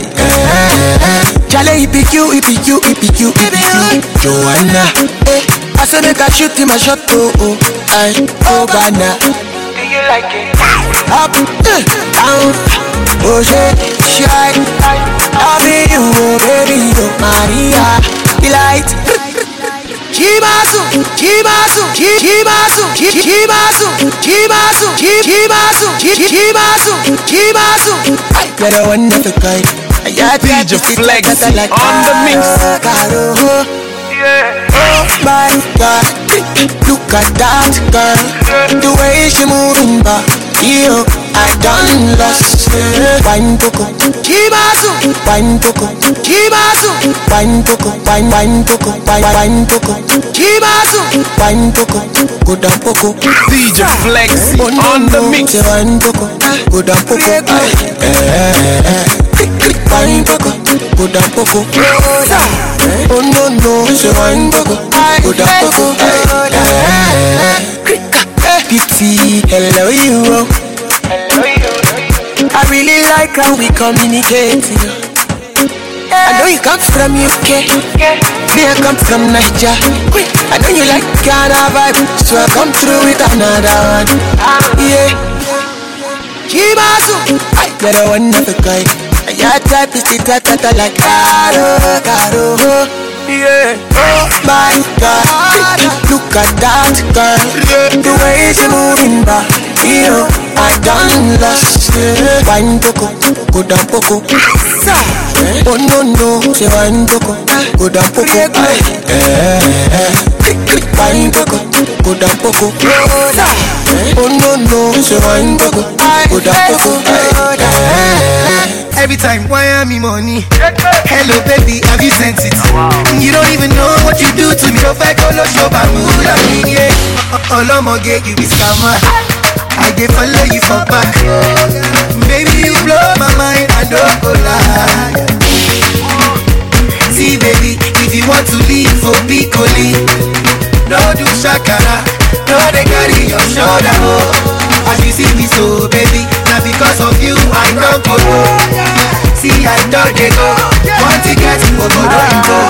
Jale EPQ, EPQ, EPQ, EPQ. Joanna, I said make I shoot in my shot, oh, oh, banana. Do you like it? Up, down, oh shit, shy. I'll be you, oh baby, oh Maria, delight. Chimasu, Chimasu, Chimasu, Chimasu, Chimasu, Chimasu, Chimasu, Chimasu. You're the one of the kind. DJ Flexi on the mix. Oh my God, look at that girl, the way she moving back. Yo, I done lost her. Wine coco, Chimasu, wine coco, Chimasu, wine coco, wine coco, wine coco, Chimasu, wine coco, good and poco. DJ Flexi on the mix. Wine coco, good and poco. Wine coco, good and poco. Oh no no, say wine coco, good and poco. Pity, hello you. I really like how we communicate. I know you come from UK, me I come from Niger. I know you like Ghana vibe, so I come through with another one. Yeah, Chimasu, you're the one of a kind. Your type is the type that I like. Caro, caro. Yeah, oh my God, look at that girl, the way she moving back. Yo, I done lost her. Wine coco, good and poco. Oh no no, say wine coco, good and poco. Wine coco, good and poco. Oh no no, say wine coco, good and poco. Every time, why am I money? Hello baby, have you sent it? You don't even know what you do to me. If I call up your bamboo, I mean, yeah. All I'm gonna get you is scammer. I dey follow you for back. Baby, you blow my mind, I don't go lie. See baby, if you want to leave for Piccoli, no do shakara, no they carry your shoulder, oh. As you see me so baby, now because of you I don't go. See I don't they go, want to get you go, don't go.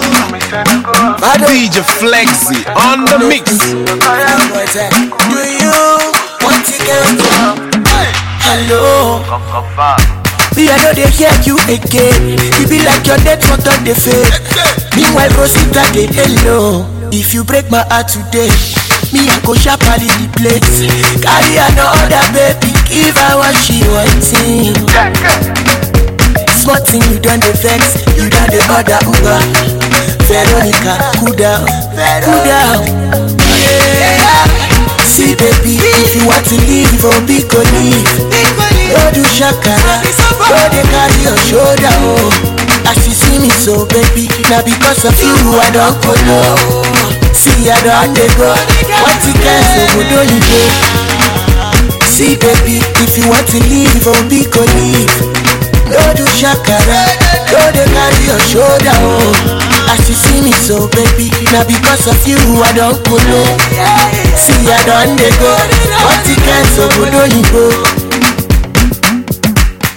DJ Flexi on the mix. Do you want to get hello? Me I know they hear you again. You be like your network on the fade. Meanwhile Rosita they hello. If you break my heart today, me I go sharply the place. Carry another baby, give her what she wanting. Small thing you done the vex, you done the other Uber. Veronica, cool down, cool down. Yeah. See baby, if you want to leave, oh big go leave. Don't do shakara, don't they carry your shoulder, oh. As you see me so baby, now because of you I don't go low. See I don't they go, what you can so good don't you go. See baby, if you want to leave, oh big go leave. Don't do shakara, don't they carry your shoulder, oh. As you see me so baby, now because of you I don't go low. See I don't they go, what you can so good don't you go.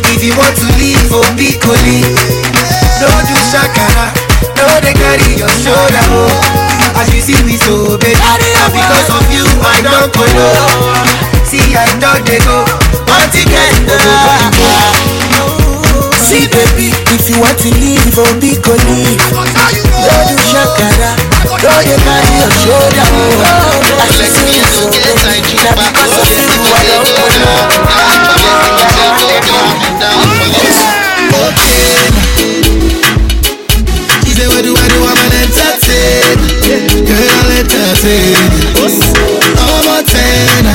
If you want to leave, oh, be cool. No do shakara, no they carry your shoulder, oh. As you see me so, baby, and because of you, I don't go, see, I don't they go, one ticket, see, baby, if you want to leave, oh, be cool. No do shakara, no they carry your shoulder, oh. As you see me so, baby, and because of you, I don't go, what do I do? I'm an entertain. Girl, I'll entertain. I'm a 10.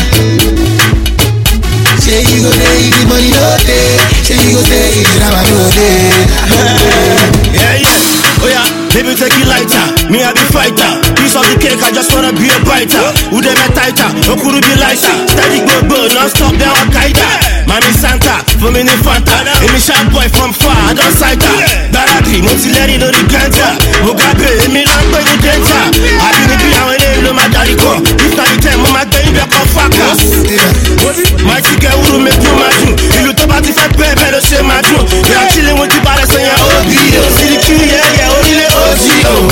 Say you go there, you give money no day. Say you go there, you give money no day. Yeah, yeah. Oh yeah, baby take it lighter. Me I be fighter. Piece of the cake, I just wanna be a biter. Who they met tighter? No could be lighter. Steady go, non-stop, they're Al-Qaeda. Mami Santa, for me ni Fanta. And me sharp boy from far, I don't sight her. Darati, Montileri, no the ganja. Mugabe, and me long boy the danger. I didn't be how I know my daddy go. If not the time, my baby, I come fuck us. My ticket will make you my Jew. If you talk about if I pay, better say my Jew. We are chilling with the bodies on your OB. See the Q, yeah, only the OG.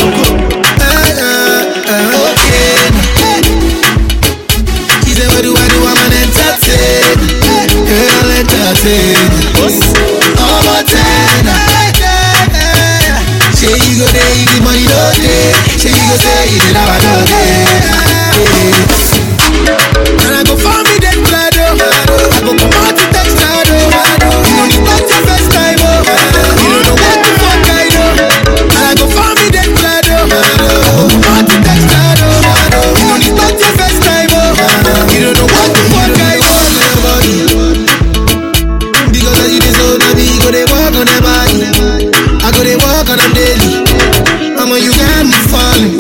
Okay. She said, what do I do? I'm an entertain. Girl, entertain. I'm a 10. Say you go there, you give money no day. Say you go say you did have a no day. And I go find me that blood, I go come out to text her, you know it's not your first time, you don't know what the fuck I do. And I go find me that blood, I go come out to text her, you know it's not your first time, you don't know what the fuck I do. Because as you so now me go they walk on them body, I go they walk on them daily. Mama, you got me falling.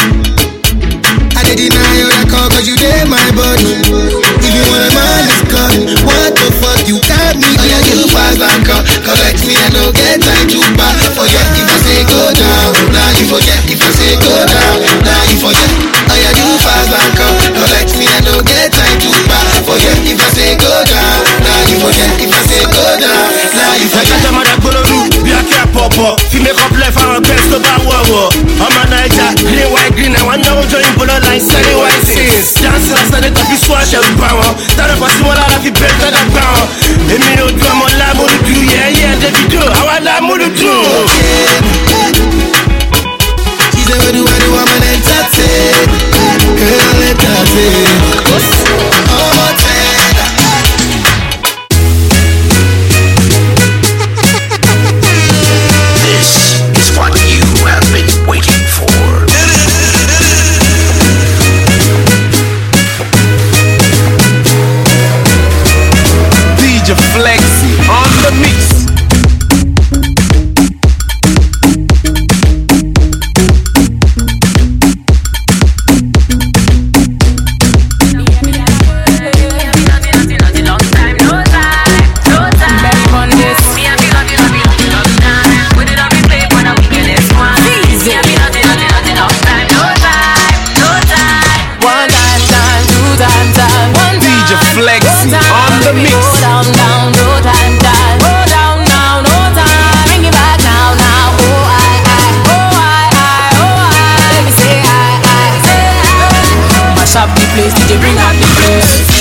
I did deny you that call cause you did my body. If you want a man is calling, what the fuck you got me? Oh yeah, you fast and call. Collect me, I don't get time to buy. Forget if I say go down. Now you forget if I say go down. Now you forget. Oh yeah, you fast and call. Collect me, I don't get time to buy. Forget if I say go down. Now you forget if I say go down. Now you forget. If you make up left, I'm a best of our war. I'm a Niger, green, white, green. I want to join polo line, selling white scenes. Dancing, I started to be swash every power. Started for small out of the bed that I power. And me no drum on la mood do, yeah, they be do. I want la mood do. She said, what do I do? I'm an entertain. Girl, entertain. I'm a 10. What you have been waiting for. DJ Flexi on the mix. Flexi on the mix. Go down, down, no time, time. Go down now, no time. Bring it back now, now. Oh I. Let me say I. Mash up the place, DJ bring out the place.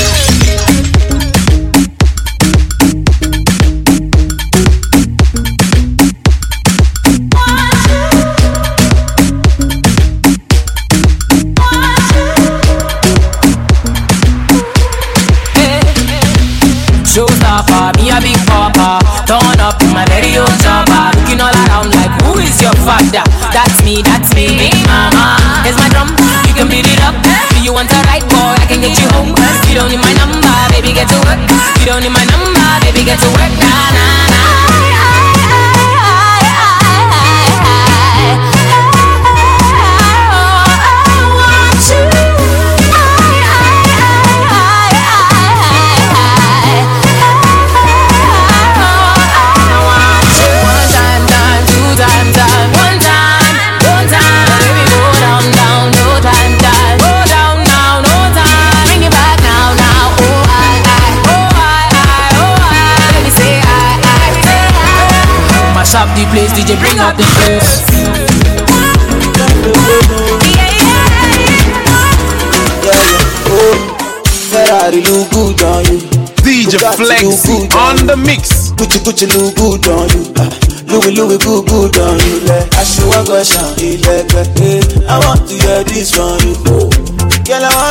Me a big papa, turn up in my very own chopper. Looking all around like, who is your father? That's me, big mama. Here's my drum, you can beat it up. Do you want a ride, boy? I can get you home. You don't need my number, baby, get to work. You don't need my number, baby, get to work. Nah, nah, nah. top the place, DJ bring out the bass. Ferrari look good on you. DJ Flexi on the mix. Gucci look good on you. Louis good on you. I show a question. I want to hear this from you. Girl, I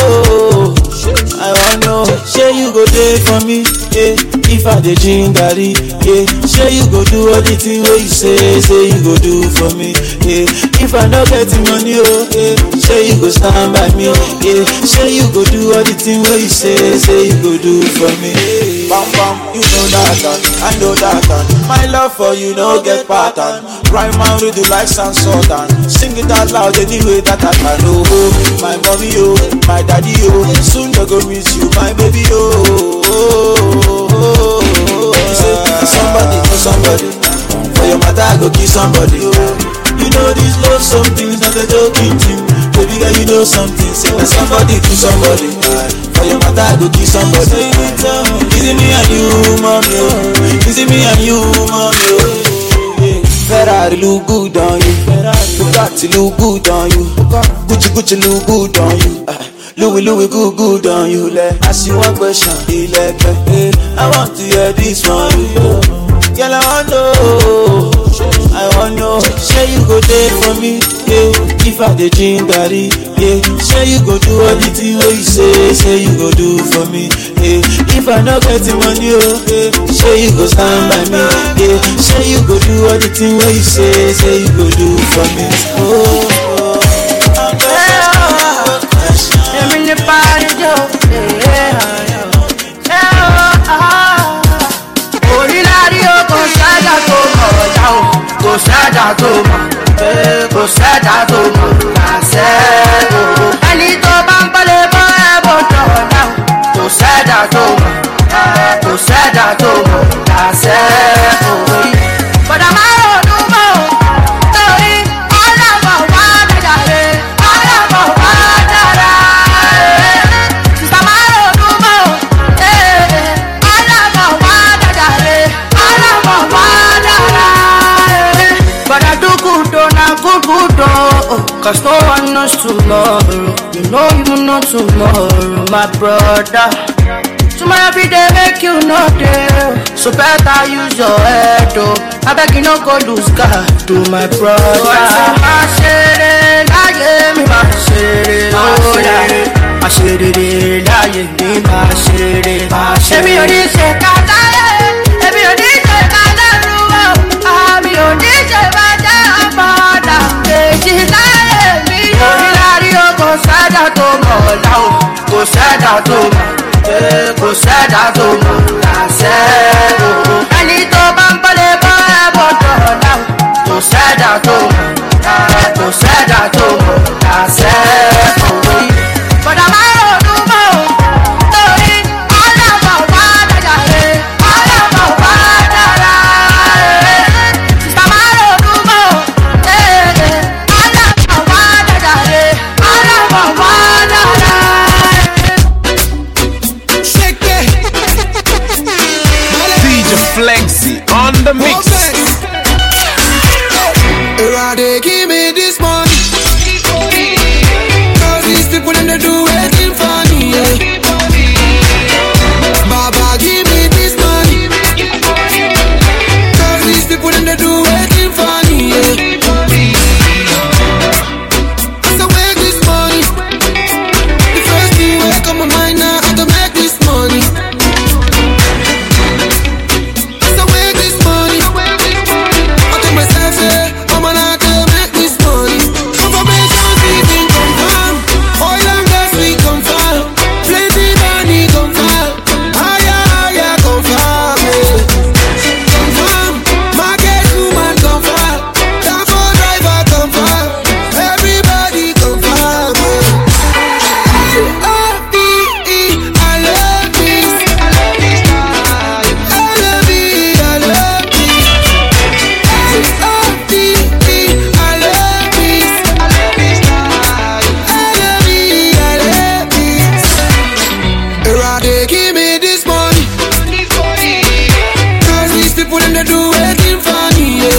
want know. Say you go there for me, yeah. If I dey drink garri, yeah. Say you go do all the thing where you say you go do for me, yeah. If I no get the money, oh, yeah. Say you go stand by me, yeah. Say you go do all the thing where you say you go do for me, yeah. Bam bam, you know that, I know that. My love for you no get pattern. Rhyme and read the life and sultan. Sing it out loud anyway that I can. Oh, my mommy, oh, my daddy, oh. Soon I go miss you, my baby, oh. You say somebody for somebody. For your mother I go kill somebody, oh. You know this love something's not a joking thing. Baby girl, you know something. Say when somebody to somebody. For your mother I go kill somebody. Is it me and you, mommy, oh. Is it me and you, mommy, oh. Ferrari look good on you. Bugatti look good on you. Gucci look good on you. Louis good on you. Ask you one question, I want to hear this from you. Girl, I want know. Say you go there for me, yeah. If I dey drink garri, yeah. Say you go do all the thing where you say you go do for me, yeah. If I no get the money, oh, yeah. Say you go stand by me, yeah. Say you go do all the thing where you say you go do for me, oh. I'm in the party, Joe. Kò sẹ́dá tó mọ̀ láṣẹ o. Ẹni tó bá ń pẹ́lẹ́ bọ́ ẹ̀bùn tọ̀dá o. Kò sẹ́dá tó mọ̀ láṣẹ o. Bọ̀dà máa ronú mọ́ o, torí ọlọ́mọ wá dájà rè, ọlọ́mọ wá dára rè. Sísá máa ronú mọ́ o, ọlọ́mọ wá dájà rè, ọlọ́mọ wá dára rè. Bọ̀dà dúkú dọ́nà kúkú dọ́ o, 'cause no one knows tomorrow. You know you know tomorrow, my brother. Tomorrow every day make you know day, so better use your head, oh. I beg you no go lose God, to my brother. Ma ṣeré láyé mi, ma ṣeré lóya. Ma ṣeré láyé mi, ma ṣeré. Èmi ò ní ṣe ká láyé, èmi ò ní ṣe ká lẹ́rù o. Àmì ò ní ṣe bá jẹ́ àmọ́dá. Èjì láyé mi yóò rí lárí o, kò sẹ́dá tó mọ̀ ọ̀la o, kò sẹ́dá tó mọ̀. Kò sẹ́dá tó mọ̀ láṣẹ o. Ẹni tó bá ń pẹ́lẹ́ bọ́ ẹ̀bùn tọ̀dá o. Kò sẹ́dá tó mọ̀ láṣẹ o. Bọ̀dà máa ronú mọ́ o, torí ọlọ́mọ wá dájà rè, ọlọ́mọ wá dára rè. Sísá máa ronú mọ́ o, ọlọ́mọ wá dájà rè, ọlọ́mọ wá dára rè. DJ Flexi on the mix. They give me this money, 'cause these people and they do anything funny, yeah. Baba give me this money, 'cause these people and they do anything funny, yeah. As I make this money, the first thing will come my mind now, I can make this money. As I make this money, I tell myself, say, I'm an do anything funny, yeah.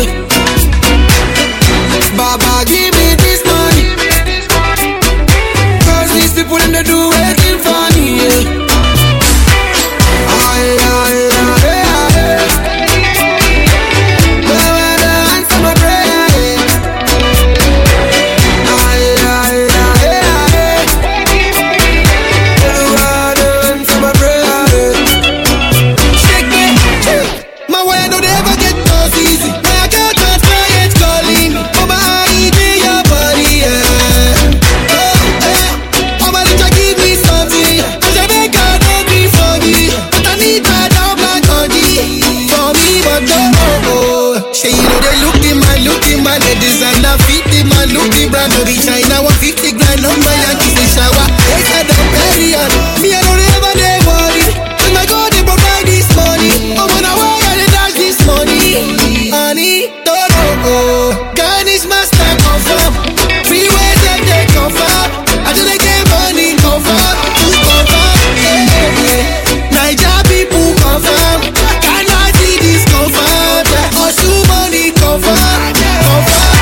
Say you know they looking man, the designer fit the man, look the brand, no be China, 150 grand on my Yankees, they shower. They said I'm very on. Me I don't ever they worry. Cause my God they provide this money. Oh when I work I they dash this money. Honey, don't know. Garnish master confirm. Freeway them they confirm. I do they get money confirm. Who confirm? Niger people confirm. Cannot see this confirm. Osu money confirm. Confirm.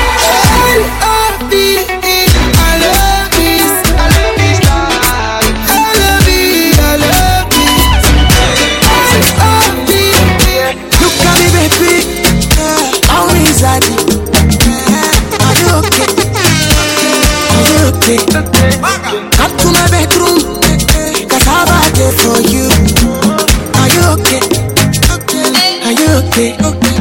Come to my bedroom, cause I've had it for you. Are you okay? Are you okay?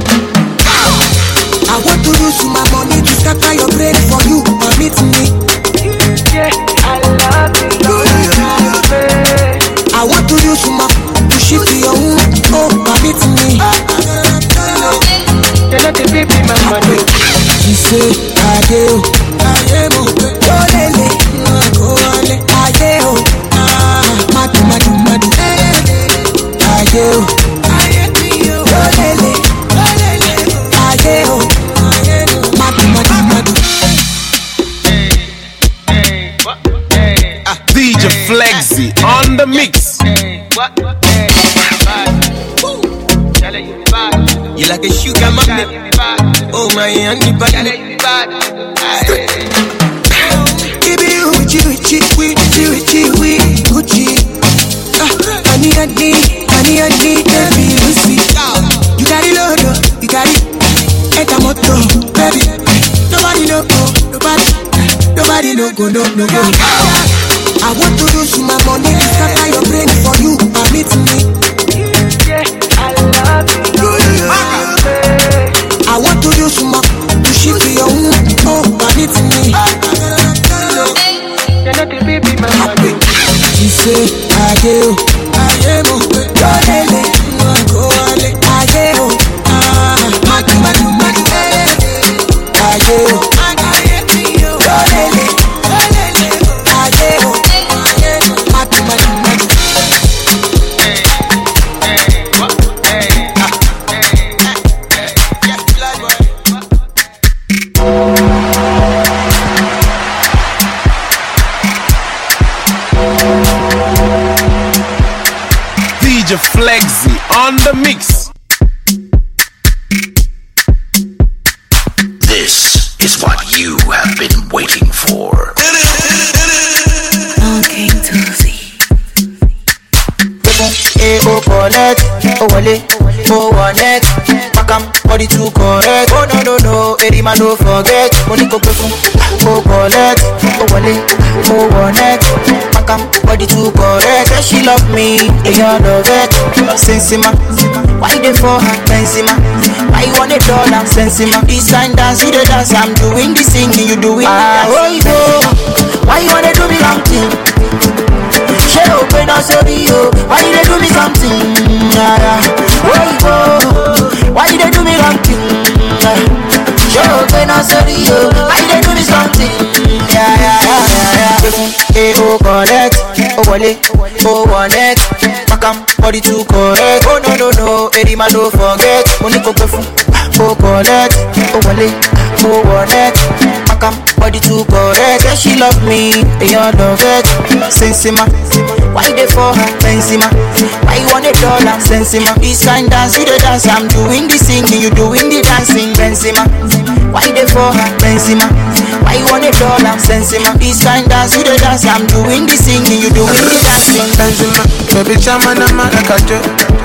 I want to use my money to scatter your brain for you. Permit me. Yeah, I love you. I want to use my to shift to your own. Oh, permit me. You're not the baby, my money. She said, I do. I am okay. DJ Flexi on the mix. You like a sugar magnet. Oh my honey bunny. Gucci. Honey, baby, Lucy. You got it, Lord, you got it. Etamoto, baby. Nobody no go. I want to use my money to scatter your brain for you. Permit me. Yeah, I love you. I want to use my to shift to your own. Oh, permit me. You're not the baby, my money. She said, I do. I am okay. DJ Flexi on the mix. This is what you have been waiting for. Okay, Tuesday. Oh, collect, oh, wale, oh, one neck, Makam, body too correct. Oh, no, Eddie man, don't forget. Money go go, oh, collect, oh, wale, oh, one neck, Makam, body too correct. Yeah, she love me, and you love it. Sensima, why they for her? Sensima, why you want $1? Sensima, this time dance, you the dance, I'm doing the singing, you doing the dance. Oh, why you wanna do me long thing? She open up so you. Why did they do me something? Why did they do me something? She open up so you. Why did they do me something? Oh, correct. Oh, wale. Oh, one neck. Makam, body too correct. Oh, no, Eddie man, don't forget. Money go go. Oh, correct. Oh, wale. Oh, one neck. Makam, body too correct. Yeah, she love me, and you love it. Sensima, why they for her? Sensima, why you want $1? Sensima, this kind dance, you the dance, I'm doing the singing, you doing the dancing. Sensima, why they for her? Sensima, why you want $1? Sensima, this kind dance, you the dance, I'm doing the singing, you doing the dancing. Sensima, baby, chama na malakajo.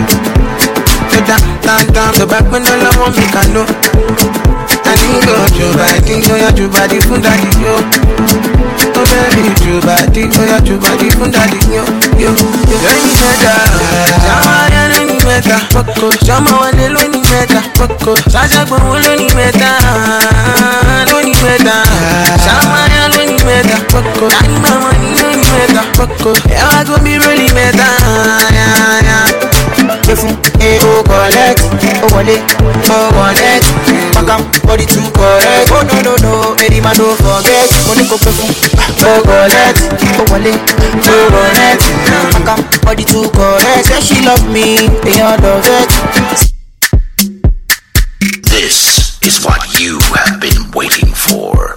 Down, the back when all I want me can know. I think go Juba, I think go ya Juba di funda di yo. Oh baby Juba, I think go ya Juba di funda di yo. Any meta, chama ya any meta, poko. Chama wale lo ni meta, poko. Saja kwa wale ni meta, lo ni meta. Chama ya lo ni meta, poko. Nani mama ni lo ni meta, poko. Yeah, I go be really meta, yeah. Oh, collect, oh, wale, oh, one neck. Makam, body too correct. Oh no, any man don't forget. Money go pay for, go collect, go wallet, go connect. Makam, body too correct. Say she love me, they all love it. This is what you have been waiting for.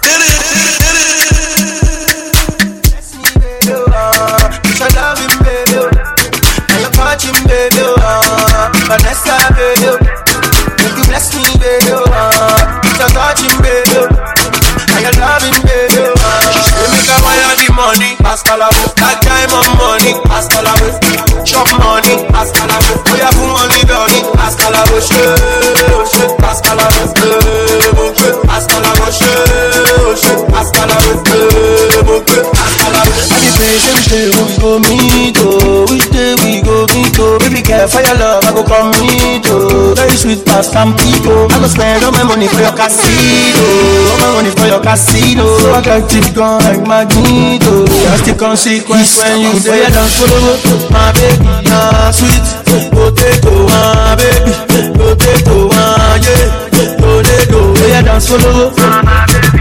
Vanessa, baby, make you bless me, baby. It's a touching, baby. And you're loving, baby. They make a wire the money, hasta la vez. That time on money, hasta la vez. Chop money, hasta la vez. We have money, money, hasta la vez. Hasta la vez, hasta la vez, hasta la vez, hasta la vez. I be patient, which day we go meet, oh, which day we go meet, oh. Baby girl, for your love, I go come meet, oh. Very sweet past some people. I go spend all my money for your casino, all my money for your casino. So I got it gone like Magneto. Just the consequence when you say I don't follow my baby, sweet potato, my baby, potato, yeah, potato, yeah, dance follow my baby.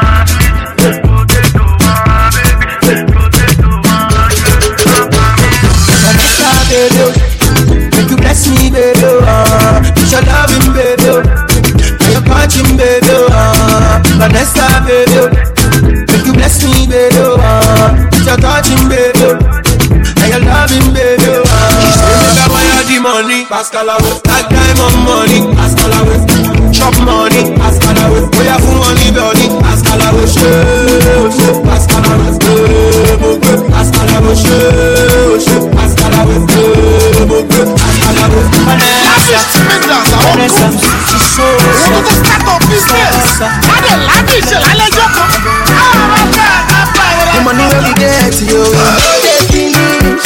Make you bless me, baby. It's your loving, baby. And you're catching, baby. Vanessa, baby. Make you bless me, baby. It's your touching, baby. And you're loving, baby. She make a wire the money, Pascal away. That time on money, Pascal away. Chop money, Pascal away. We have money, money, Pascal away. Pascal away. Pascal away. Pascal away. The money when we get you, they finish.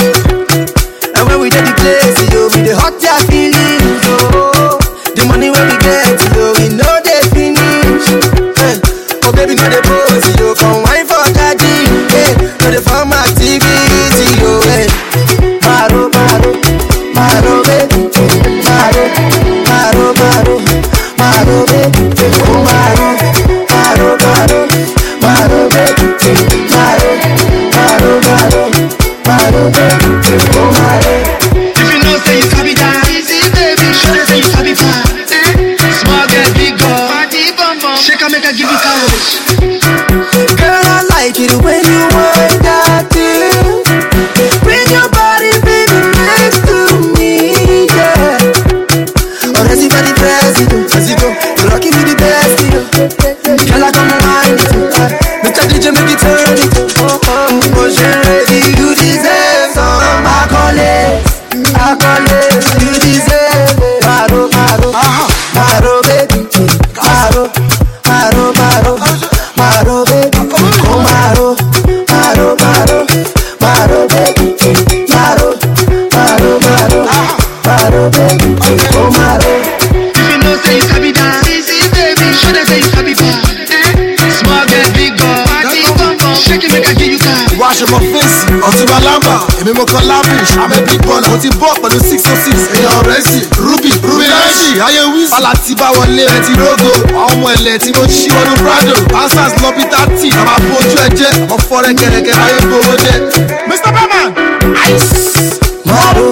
And when we get the place, you be the hot ya feelings. Oh, the money when we get you, we know they finish. Hey, oh baby, know they pose you, come wine for daddy. Hey, know they farm activity, you. Hey, maro, maro, maro, baby, maro, maro, maro, maro, baby, oh maro, maro, maro, maro, baby, maro, maro, maro, maro, baby, oh maro. If you know say you sabi dance, baby, show them say you sabi fun. Small girl, big girl, party bum bum, shake and make her give you cash. Girl, I like it when you want that thing. Bring your body, baby, next to me, yeah. Oh, that's it for the president, as you go, you're rocking with the best, girl, I come behind it, make that DJ make it turn it. Oh, you're ready, you deserve some accolades, accolades, you deserve it. Maro, maro, maro, baby, maro, maro, maro, maro, baby, oh maro, maro, maro, maro, baby, maro, maro, maro, maro, baby, oh maro. If you know say you sabi dance, baby, show them say you sabi fun. Small girl, big girl, party bum bum, shake it make her give you cash. Wash my face, Ọ̀túnba Lamba, èmi mo kọ́ lavish, I'm a big baller. Mo ti bọ́ pẹ̀lú 606, èèyàn rẹ̀ sí. Ruby Ranji, ayé wíìsì. Fàlà ti bá wọlé ẹ ti rógo. Àwọn ọmọ ẹlẹ̀ tí mo ṣí wọnú Prado. Answers lọ bí 30, àmà bójú ẹ jẹ́. Ọmọ fọ́rẹ́ kẹ̀rẹ̀kẹ̀ ayé gbowó jẹ́. Mr. Berman, ice. Maro,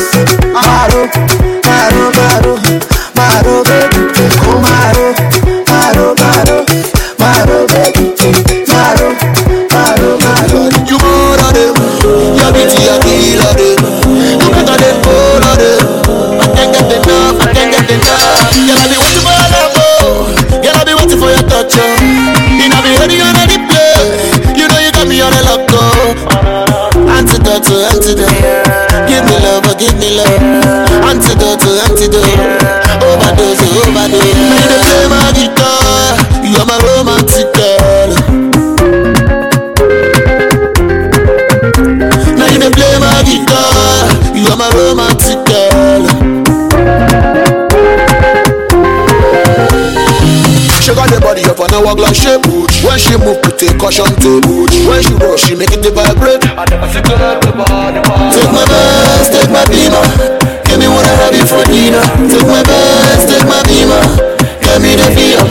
maro, maro, maro, maro, baby, oh maro, maro, maro, maro, baby, maro, maro, maro. You more of them, your beauty a kill of them. You better than all of them. I can't get enough, I can't get enough. Girl, I be waiting for your love, oh. Girl, I be waiting for your touch, oh. And I be ready on any play. You know you got me on a lock, oh. Antidote, antidote. Give me love, oh, give me love. Antidote, antidote. Overdose, overdose. Now you dey play my guitar. You are my romantic girl. Now you dey play my guitar. You are my romantic girl. She got the body up and I walk like she butch. When she move, put a caution to butch. When she rush, she make it vibrate. I never see girl the body. Take my best, take my beamer. Give me what I have it for dinner. Take my best, take my beamer. Get me the feel.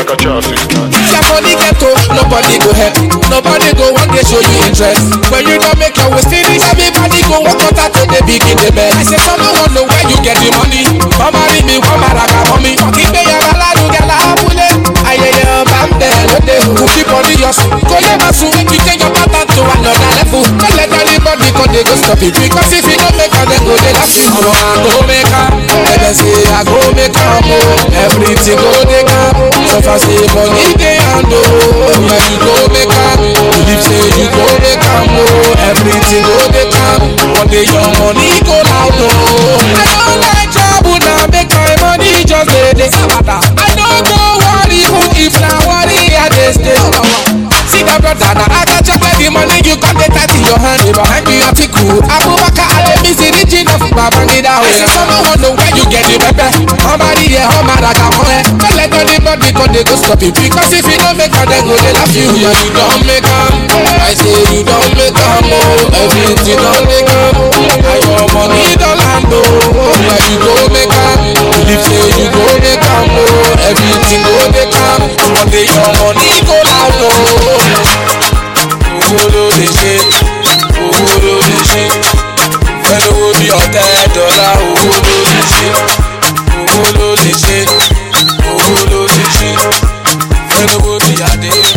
like a traffic. Your money ghetto, nobody go help. Nobody go one day show you interest. When you don't make your way finish, everybody go walk out to the begin the bed. I say someone want know where you get the money. Come marry me, come maraga mommy. Keep me your la you get la apule. Aye bam there, who keep on the yours. Go never soon, you take your pattern to another level. Don't let anybody go they go stop it. Because if you don't make her, then go they laugh you. I go make her, let us say I go make her more. Everything go they come. So far say money they handle. When you go make her, believe say you go make her more. Everything go they come. One day your money go loud. I don't like trouble now, make my money just they I don't go worry if now worry I just stay. See the brother now I got check the money you got the tat in your hand. Behind me I feel cool. Abubakar Ademi see the gin of Babangida. I say someone want know where you get the pepper. Somebody here, Maraga Moe. Don't let anybody go they go stop it. Because if you don't make her then go they laugh you. Yeah, you don't make her. I say you don't make her more. Everything don't make her. And your money don't land though. Where you go make her. Believe say you go make her more. Everything go make her. One day your money go loud though. They say, they say. When it will be $10, they say. When it will be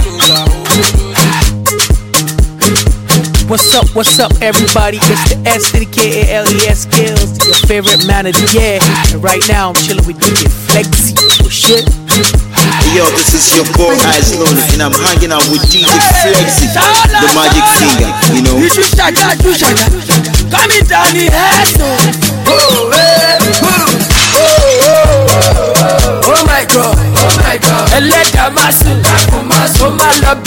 What's up, everybody? It's the S to the K-A-L-E-S Skills, your favorite man of the year. And right now, I'm chilling with DJ Flexi. Oh shit. Yo, this is your boy Eyes Lonely, and I'm hanging out with DJ Flexi, the magic finger, you know. You should shaka. Coming down the head, oh my God. Electa masu, oh my love,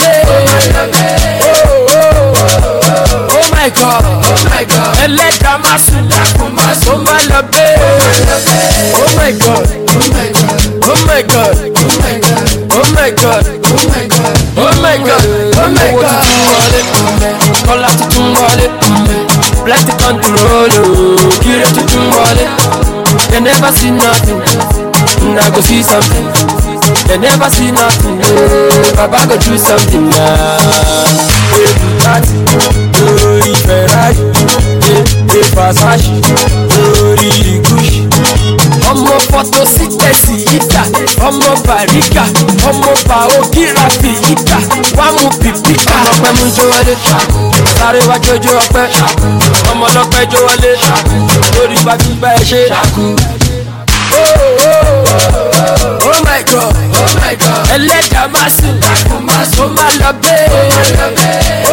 oh my God. Electa masu, oh my love, oh my God. Oh my God. Oh my God. Oh my God. Call out to Tumwale. Plastic control. Get it to Tumwale. They never see nothing. Now go see something. They never see nothing. Baba go do something now. Glory Ferrari. Versace. Glory Gucci. Ọmọ photosynthesis yíta, ọmọ barika, ọmọ biography yíta, wá mú pìpìkà. Ọmọ pẹ́ mú jó wọlé, sáré wá jójó ọpẹ́, ọmọ ọlọ́pẹ́ jó wọlé, lórí bá gbígbá ẹ ṣe. Oh my God, ẹlẹ́dàá máa sùn, ó máa lọ bẹ́ẹ̀.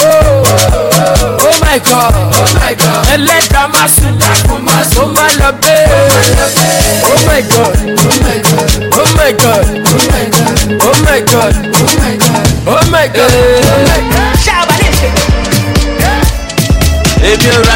Oh my God, ẹlẹ́dàá máa sùn, ó máa lọ bẹ́ẹ̀. Oh my God, oh my God, oh my God, oh my God. If you're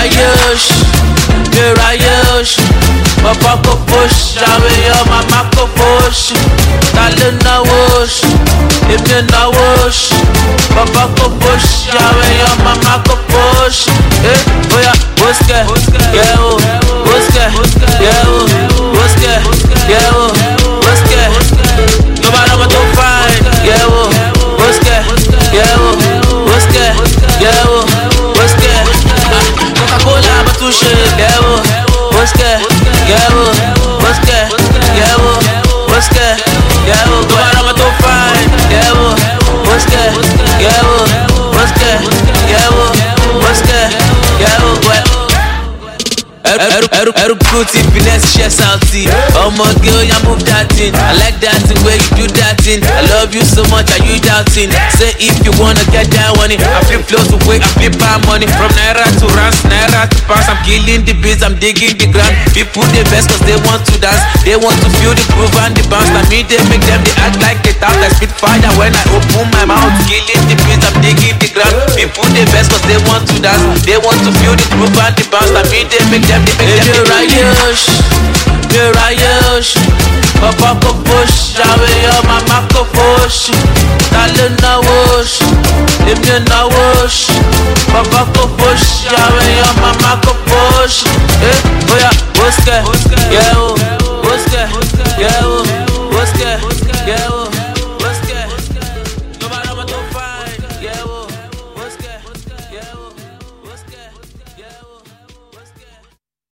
Rayosh, Papa go push, your mama go push. Darling na wash, if you na wash, Papa go push, your mama go push. Oh yeah, what's that? Yeah, what's that? Yeah, what's that? Yeah, what's that? No matter what you find, yeah, what's that? Yeah, what's that? Yeah, what's that? Coca-Cola, but tu shit, yeah, what's that? Yeah, what's that? Yeah, what's that? Yeah, no matter what you find, yeah, what's that? Yeah, what's that? Yeah, what's that? Yeah, what? Erukuti, finesse, chest salty. Oh my girl, you move that thing. I like that thing where you do that thing. I love you so much, are you doubting? Say if you wanna get down on it. I flip flows away, I flip my money. From Naira to Rans, Naira to Pounds. I'm killing the beats, I'm digging the ground. People they best cause they want to dance. They want to feel the groove and the bounce. I mean they make them, they act like they thought I spit fire when I open my mouth. Killing the beats, I'm digging the ground. People they best cause they want to dance. They want to feel the groove and the bounce. I mean they make them, You're Rayosh, Papa go push, your mama go push. Darling na wash, if you na wash, Papa go push, your mama go push. Oh yeah, what's that? Yeah,